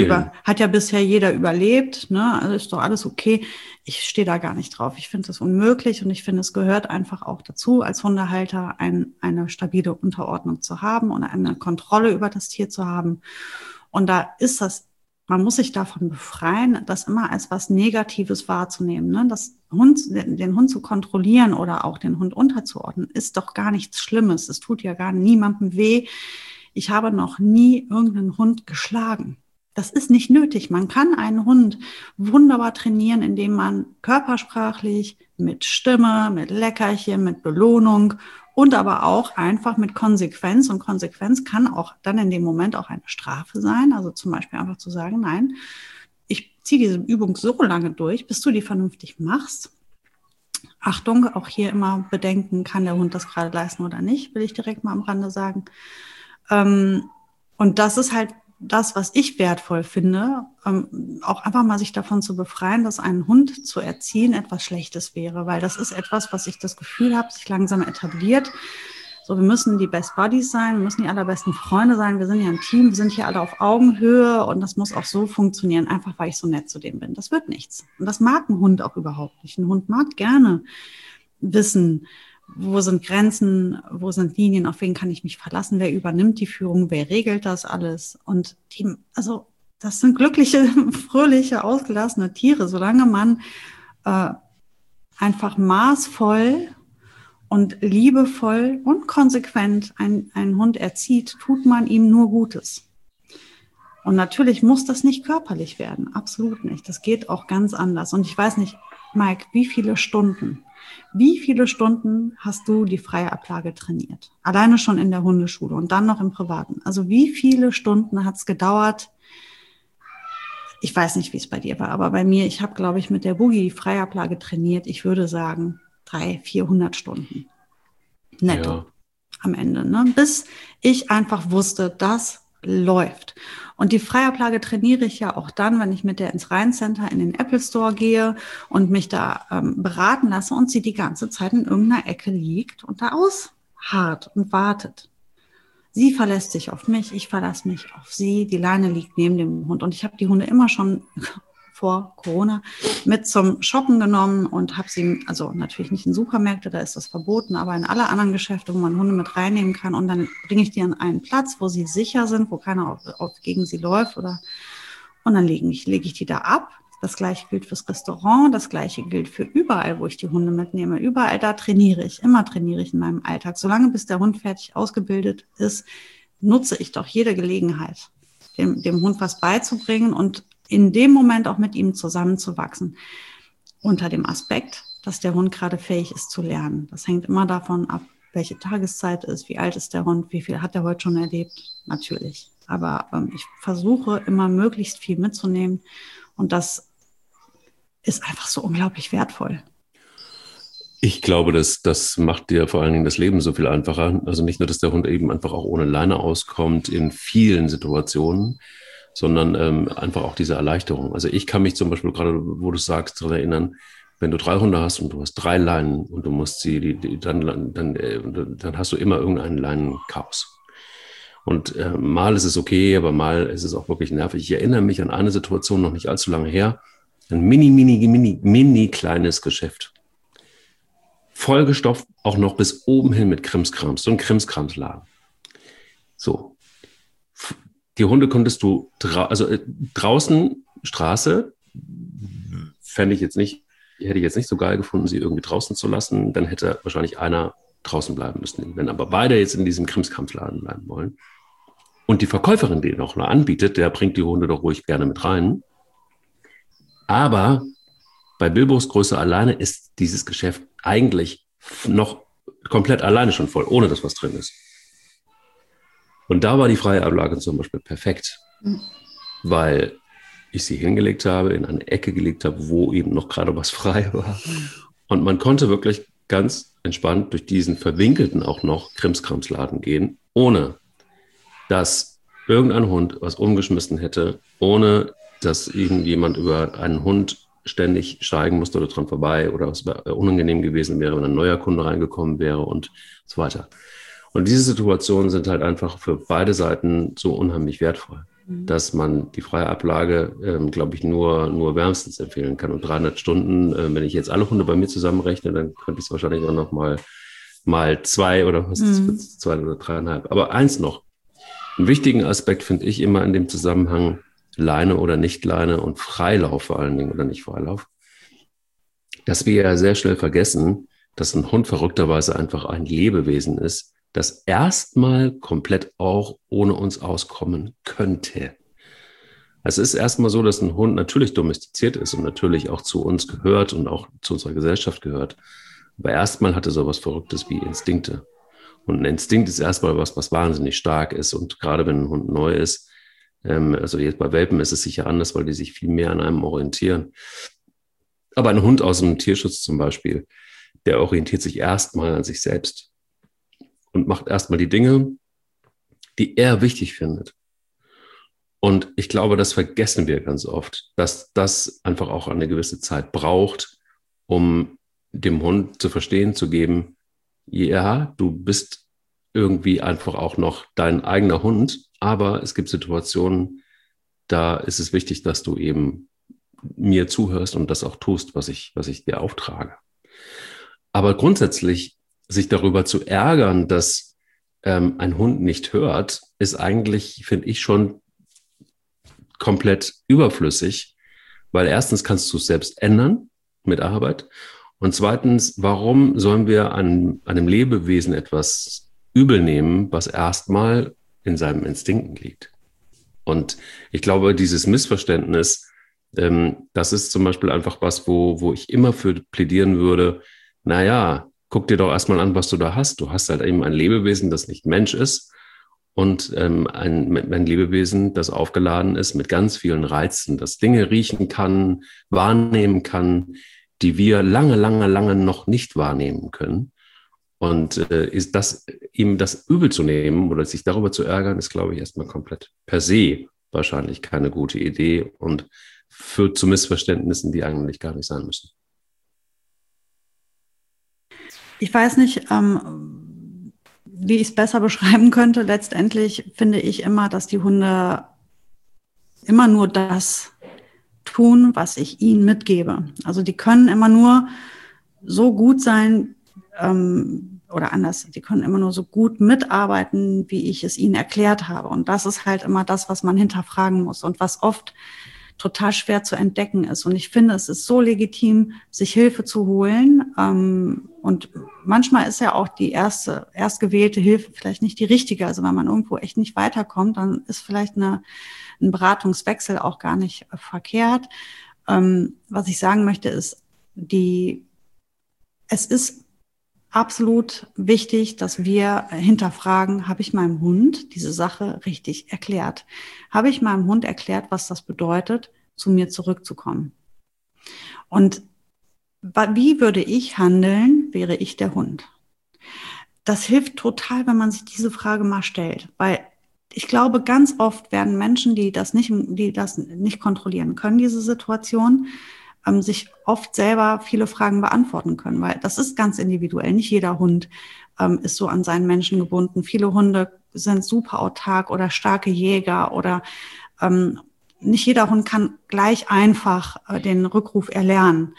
bisher jeder überlebt, ne? Also ist doch alles okay. Ich stehe da gar nicht drauf. Ich finde das unmöglich und ich finde, es gehört einfach auch dazu, als Hundehalter eine stabile Unterordnung zu haben und eine Kontrolle über das Tier zu haben. Und da ist man muss sich davon befreien, das immer als was Negatives wahrzunehmen, ne? Den Hund zu kontrollieren oder auch den Hund unterzuordnen, ist doch gar nichts Schlimmes. Es tut ja gar niemandem weh. Ich habe noch nie irgendeinen Hund geschlagen. Das ist nicht nötig. Man kann einen Hund wunderbar trainieren, indem man körpersprachlich, mit Stimme, mit Leckerchen, mit Belohnung und aber auch einfach mit Konsequenz. Und Konsequenz kann auch dann in dem Moment auch eine Strafe sein. Also zum Beispiel einfach zu sagen, nein, ich ziehe diese Übung so lange durch, bis du die vernünftig machst. Achtung, auch hier immer bedenken, kann der Hund das gerade leisten oder nicht, will ich direkt mal am Rande sagen. Und das ist halt das, was ich wertvoll finde, auch einfach mal sich davon zu befreien, dass einen Hund zu erziehen etwas Schlechtes wäre, weil das ist etwas, was ich das Gefühl habe, sich langsam etabliert. So, wir müssen die Best Buddies sein, wir müssen die allerbesten Freunde sein, wir sind ja ein Team, wir sind hier alle auf Augenhöhe und das muss auch so funktionieren, einfach weil ich so nett zu dem bin. Das wird nichts. Und das mag ein Hund auch überhaupt nicht. Ein Hund mag gerne wissen, wo sind Grenzen, wo sind Linien, auf wen kann ich mich verlassen, wer übernimmt die Führung, wer regelt das alles. Und das sind glückliche, fröhliche, ausgelassene Tiere, solange man einfach maßvoll und liebevoll und konsequent einen Hund erzieht, tut man ihm nur Gutes. Und natürlich muss das nicht körperlich werden, absolut nicht. Das geht auch ganz anders. Und ich weiß nicht, Mike, wie viele Stunden hast du die freie Ablage trainiert? Alleine schon in der Hundeschule und dann noch im Privaten. Also wie viele Stunden hat es gedauert? Ich weiß nicht, wie es bei dir war, aber bei mir, ich habe, glaube ich, mit der Boogie die freie Ablage trainiert. Ich würde sagen, 300-400 Stunden netto am Ende, ne? Bis ich einfach wusste, das läuft. Und die Freiablage trainiere ich ja auch dann, wenn ich mit der ins Rhein-Center in den Apple Store gehe und mich da beraten lasse und sie die ganze Zeit in irgendeiner Ecke liegt und da ausharrt und wartet. Sie verlässt sich auf mich, ich verlasse mich auf sie. Die Leine liegt neben dem Hund und ich habe die Hunde immer schon vor Corona mit zum Shoppen genommen und habe sie, also natürlich nicht in Supermärkte, da ist das verboten, aber in alle anderen Geschäfte, wo man Hunde mit reinnehmen kann und dann bringe ich die an einen Platz, wo sie sicher sind, wo keiner gegen sie läuft und dann lege ich die da ab. Das Gleiche gilt fürs Restaurant, das Gleiche gilt für überall, wo ich die Hunde mitnehme. Überall da trainiere ich, immer trainiere ich in meinem Alltag. Solange bis der Hund fertig ausgebildet ist, nutze ich doch jede Gelegenheit, dem Hund was beizubringen und in dem Moment auch mit ihm zusammenzuwachsen. Unter dem Aspekt, dass der Hund gerade fähig ist zu lernen. Das hängt immer davon ab, welche Tageszeit ist, wie alt ist der Hund, wie viel hat er heute schon erlebt, natürlich. Aber ich versuche immer möglichst viel mitzunehmen und das ist einfach so unglaublich wertvoll. Ich glaube, das macht dir vor allen Dingen das Leben so viel einfacher. Also nicht nur, dass der Hund eben einfach auch ohne Leine auskommt in vielen Situationen, sondern einfach auch diese Erleichterung. Also ich kann mich zum Beispiel gerade, wo du sagst, daran erinnern, wenn du 3 Hunde hast und du hast 3 Leinen und du musst sie, dann hast du immer irgendeinen Leinenchaos. Und mal ist es okay, aber mal ist es auch wirklich nervig. Ich erinnere mich an eine Situation noch nicht allzu lange her. Ein mini kleines Geschäft. Vollgestopft, auch noch bis oben hin mit Krimskrams. So ein Krimskramsladen. So. Die Hunde konntest du, draußen, Straße, hätte ich jetzt nicht so geil gefunden, sie irgendwie draußen zu lassen. Dann hätte wahrscheinlich einer draußen bleiben müssen. Wenn aber beide jetzt in diesem Krimskramsladen bleiben wollen und die Verkäuferin den auch noch anbietet, der bringt die Hunde doch ruhig gerne mit rein. Aber bei Bilbos Größe alleine ist dieses Geschäft eigentlich noch komplett alleine schon voll, ohne dass was drin ist. Und da war die freie Ablage zum Beispiel perfekt, weil ich sie hingelegt habe, in eine Ecke gelegt habe, wo eben noch gerade was frei war. Und man konnte wirklich ganz entspannt durch diesen verwinkelten auch noch Krimskramsladen gehen, ohne dass irgendein Hund was umgeschmissen hätte, ohne dass irgendjemand über einen Hund ständig steigen musste oder dran vorbei oder es unangenehm gewesen wäre, wenn ein neuer Kunde reingekommen wäre und so weiter. Und diese Situationen sind halt einfach für beide Seiten so unheimlich wertvoll, dass man die freie Ablage, glaube ich, nur wärmstens empfehlen kann. Und 300 Stunden, wenn ich jetzt alle Hunde bei mir zusammenrechne, dann könnte ich es wahrscheinlich auch noch mal 2 oder was ist das, 2 oder 3,5. Aber eins noch, einen wichtigen Aspekt finde ich immer in dem Zusammenhang, Leine oder nicht Leine und Freilauf vor allen Dingen oder nicht Freilauf, dass wir ja sehr schnell vergessen, dass ein Hund verrückterweise einfach ein Lebewesen ist, das erstmal komplett auch ohne uns auskommen könnte. Es ist erstmal so, dass ein Hund natürlich domestiziert ist und natürlich auch zu uns gehört und auch zu unserer Gesellschaft gehört. Aber erstmal hat er so was Verrücktes wie Instinkte. Und ein Instinkt ist erstmal was wahnsinnig stark ist. Und gerade wenn ein Hund neu ist, also jetzt bei Welpen ist es sicher anders, weil die sich viel mehr an einem orientieren. Aber ein Hund aus dem Tierschutz zum Beispiel, der orientiert sich erstmal an sich selbst und macht erstmal die Dinge, die er wichtig findet. Und ich glaube, das vergessen wir ganz oft, dass das einfach auch eine gewisse Zeit braucht, um dem Hund zu verstehen, zu geben, ja, du bist irgendwie einfach auch noch dein eigener Hund. Aber es gibt Situationen, da ist es wichtig, dass du eben mir zuhörst und das auch tust, was ich dir auftrage. Aber grundsätzlich sich darüber zu ärgern, dass ein Hund nicht hört, ist eigentlich, finde ich, schon komplett überflüssig, weil erstens kannst du es selbst ändern mit Arbeit und zweitens, warum sollen wir an einem Lebewesen etwas übel nehmen, was erstmal in seinen Instinkten liegt? Und ich glaube, dieses Missverständnis, das ist zum Beispiel einfach was, wo ich immer für plädieren würde, naja, guck dir doch erstmal an, was du da hast. Du hast halt eben ein Lebewesen, das nicht Mensch ist und ein Lebewesen, das aufgeladen ist mit ganz vielen Reizen, das Dinge riechen kann, wahrnehmen kann, die wir lange, lange, lange noch nicht wahrnehmen können. Und ist das, ihm das übel zu nehmen oder sich darüber zu ärgern, ist, glaube ich, erstmal komplett per se wahrscheinlich keine gute Idee und führt zu Missverständnissen, die eigentlich gar nicht sein müssen. Ich weiß nicht, wie ich es besser beschreiben könnte. Letztendlich finde ich immer, dass die Hunde immer nur das tun, was ich ihnen mitgebe. Also die können immer nur so gut sein, oder anders, die können immer nur so gut mitarbeiten, wie ich es ihnen erklärt habe. Und das ist halt immer das, was man hinterfragen muss und was oft total schwer zu entdecken ist. Und ich finde, es ist so legitim, sich Hilfe zu holen. Und manchmal ist ja auch die erst gewählte Hilfe vielleicht nicht die richtige. Also wenn man irgendwo echt nicht weiterkommt, dann ist vielleicht ein Beratungswechsel auch gar nicht verkehrt. Was ich sagen möchte, ist, es ist absolut wichtig, dass wir hinterfragen, habe ich meinem Hund diese Sache richtig erklärt? Habe ich meinem Hund erklärt, was das bedeutet, zu mir zurückzukommen? Und wie würde ich handeln, wäre ich der Hund? Das hilft total, wenn man sich diese Frage mal stellt, weil ich glaube, ganz oft werden Menschen, die das nicht kontrollieren können, diese Situation, sich oft selber viele Fragen beantworten können, weil das ist ganz individuell. Nicht jeder Hund ist so an seinen Menschen gebunden. Viele Hunde sind super autark oder starke Jäger oder nicht jeder Hund kann gleich einfach den Rückruf erlernen.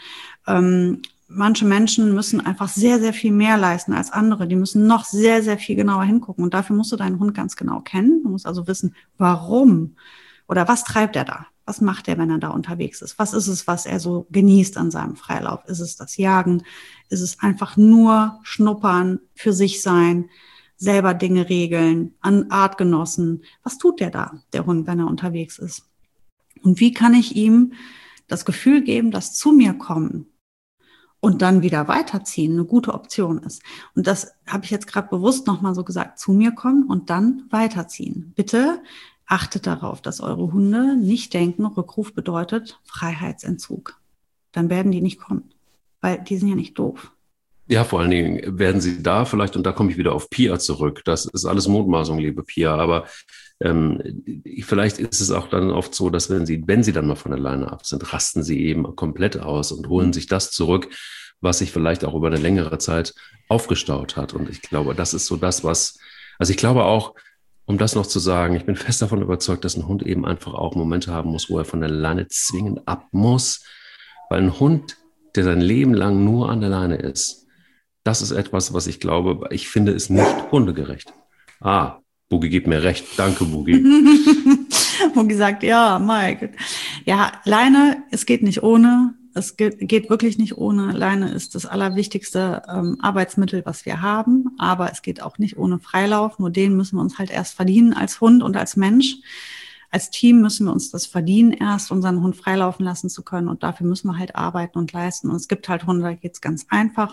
Manche Menschen müssen einfach sehr, sehr viel mehr leisten als andere. Die müssen noch sehr, sehr viel genauer hingucken. Und dafür musst du deinen Hund ganz genau kennen. Du musst also wissen, warum oder was treibt er da? Was macht er, wenn er da unterwegs ist? Was ist es, was er so genießt an seinem Freilauf? Ist es das Jagen? Ist es einfach nur schnuppern, für sich sein, selber Dinge regeln, an Artgenossen? Was tut der da, der Hund, wenn er unterwegs ist? Und wie kann ich ihm das Gefühl geben, dass zu mir kommen und dann wieder weiterziehen eine gute Option ist? Und das habe ich jetzt gerade bewusst nochmal so gesagt, zu mir kommen und dann weiterziehen. Bitte achtet darauf, dass eure Hunde nicht denken, Rückruf bedeutet Freiheitsentzug. Dann werden die nicht kommen, weil die sind ja nicht doof. Ja, vor allen Dingen werden sie da vielleicht, und da komme ich wieder auf Pia zurück, das ist alles Mutmaßung, liebe Pia, aber vielleicht ist es auch dann oft so, dass wenn sie dann mal von der Leine ab sind, rasten sie eben komplett aus und holen sich das zurück, was sich vielleicht auch über eine längere Zeit aufgestaut hat. Und ich glaube, das ist so das, also ich glaube auch, um das noch zu sagen, ich bin fest davon überzeugt, dass ein Hund eben einfach auch Momente haben muss, wo er von der Leine zwingend ab muss, weil ein Hund, der sein Leben lang nur an der Leine ist, das ist etwas, was ich glaube, ich finde, ist nicht hundegerecht. Boogie gibt mir recht. Danke, Boogie. Boogie sagt, ja, Mike. Ja, Leine, es geht nicht ohne. Es geht wirklich nicht ohne. Leine ist das allerwichtigste Arbeitsmittel, was wir haben. Aber es geht auch nicht ohne Freilauf. Nur den müssen wir uns halt erst verdienen als Hund und als Mensch. Als Team müssen wir uns das verdienen, erst unseren Hund freilaufen lassen zu können. Und dafür müssen wir halt arbeiten und leisten. Und es gibt halt Hunde, da geht's ganz einfach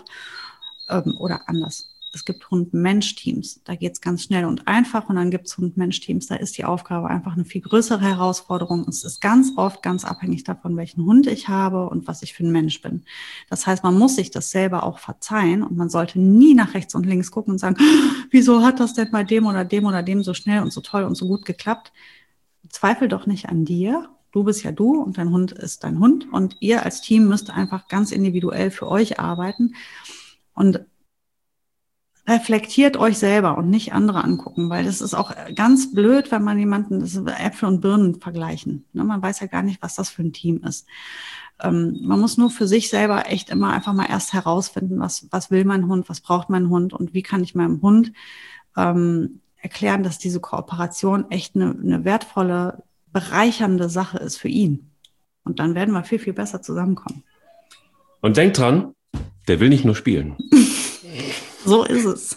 oder anders. Es gibt Hund-Mensch-Teams, da geht's ganz schnell und einfach. Und dann gibt's Hund-Mensch-Teams, da ist die Aufgabe einfach eine viel größere Herausforderung. Es ist ganz oft ganz abhängig davon, welchen Hund ich habe und was ich für ein Mensch bin. Das heißt, man muss sich das selber auch verzeihen und man sollte nie nach rechts und links gucken und sagen, wieso hat das denn bei dem oder dem oder dem so schnell und so toll und so gut geklappt? Zweifel doch nicht an dir. Du bist ja du und dein Hund ist dein Hund. Und ihr als Team müsst einfach ganz individuell für euch arbeiten. Und reflektiert euch selber und nicht andere angucken, weil das ist auch ganz blöd, wenn man jemanden Äpfel und Birnen vergleichen. Ne? Man weiß ja gar nicht, was das für ein Team ist. Man muss nur für sich selber echt immer einfach mal erst herausfinden, was will mein Hund, was braucht mein Hund und wie kann ich meinem Hund erklären, dass diese Kooperation echt eine wertvolle, bereichernde Sache ist für ihn. Und dann werden wir viel, viel besser zusammenkommen. Und denkt dran, der will nicht nur spielen. So ist es.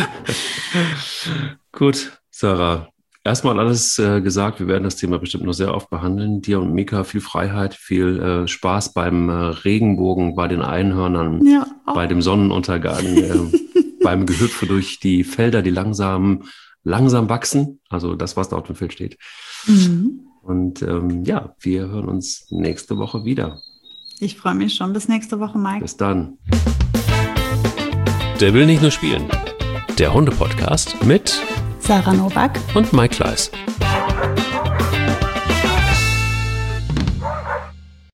Gut, Sarah. Erstmal alles gesagt. Wir werden das Thema bestimmt noch sehr oft behandeln. Dir und Mika viel Freiheit, viel Spaß beim Regenbogen, bei den Einhörnern, bei dem Sonnenuntergang, beim Gehüpfe durch die Felder, die langsam wachsen. Also das, was da auf dem Feld steht. Mhm. Und wir hören uns nächste Woche wieder. Ich freue mich schon. Bis nächste Woche, Mike. Bis dann. Der will nicht nur spielen. Der Hunde-Podcast mit Sarah Nowak und Mike Kleiss.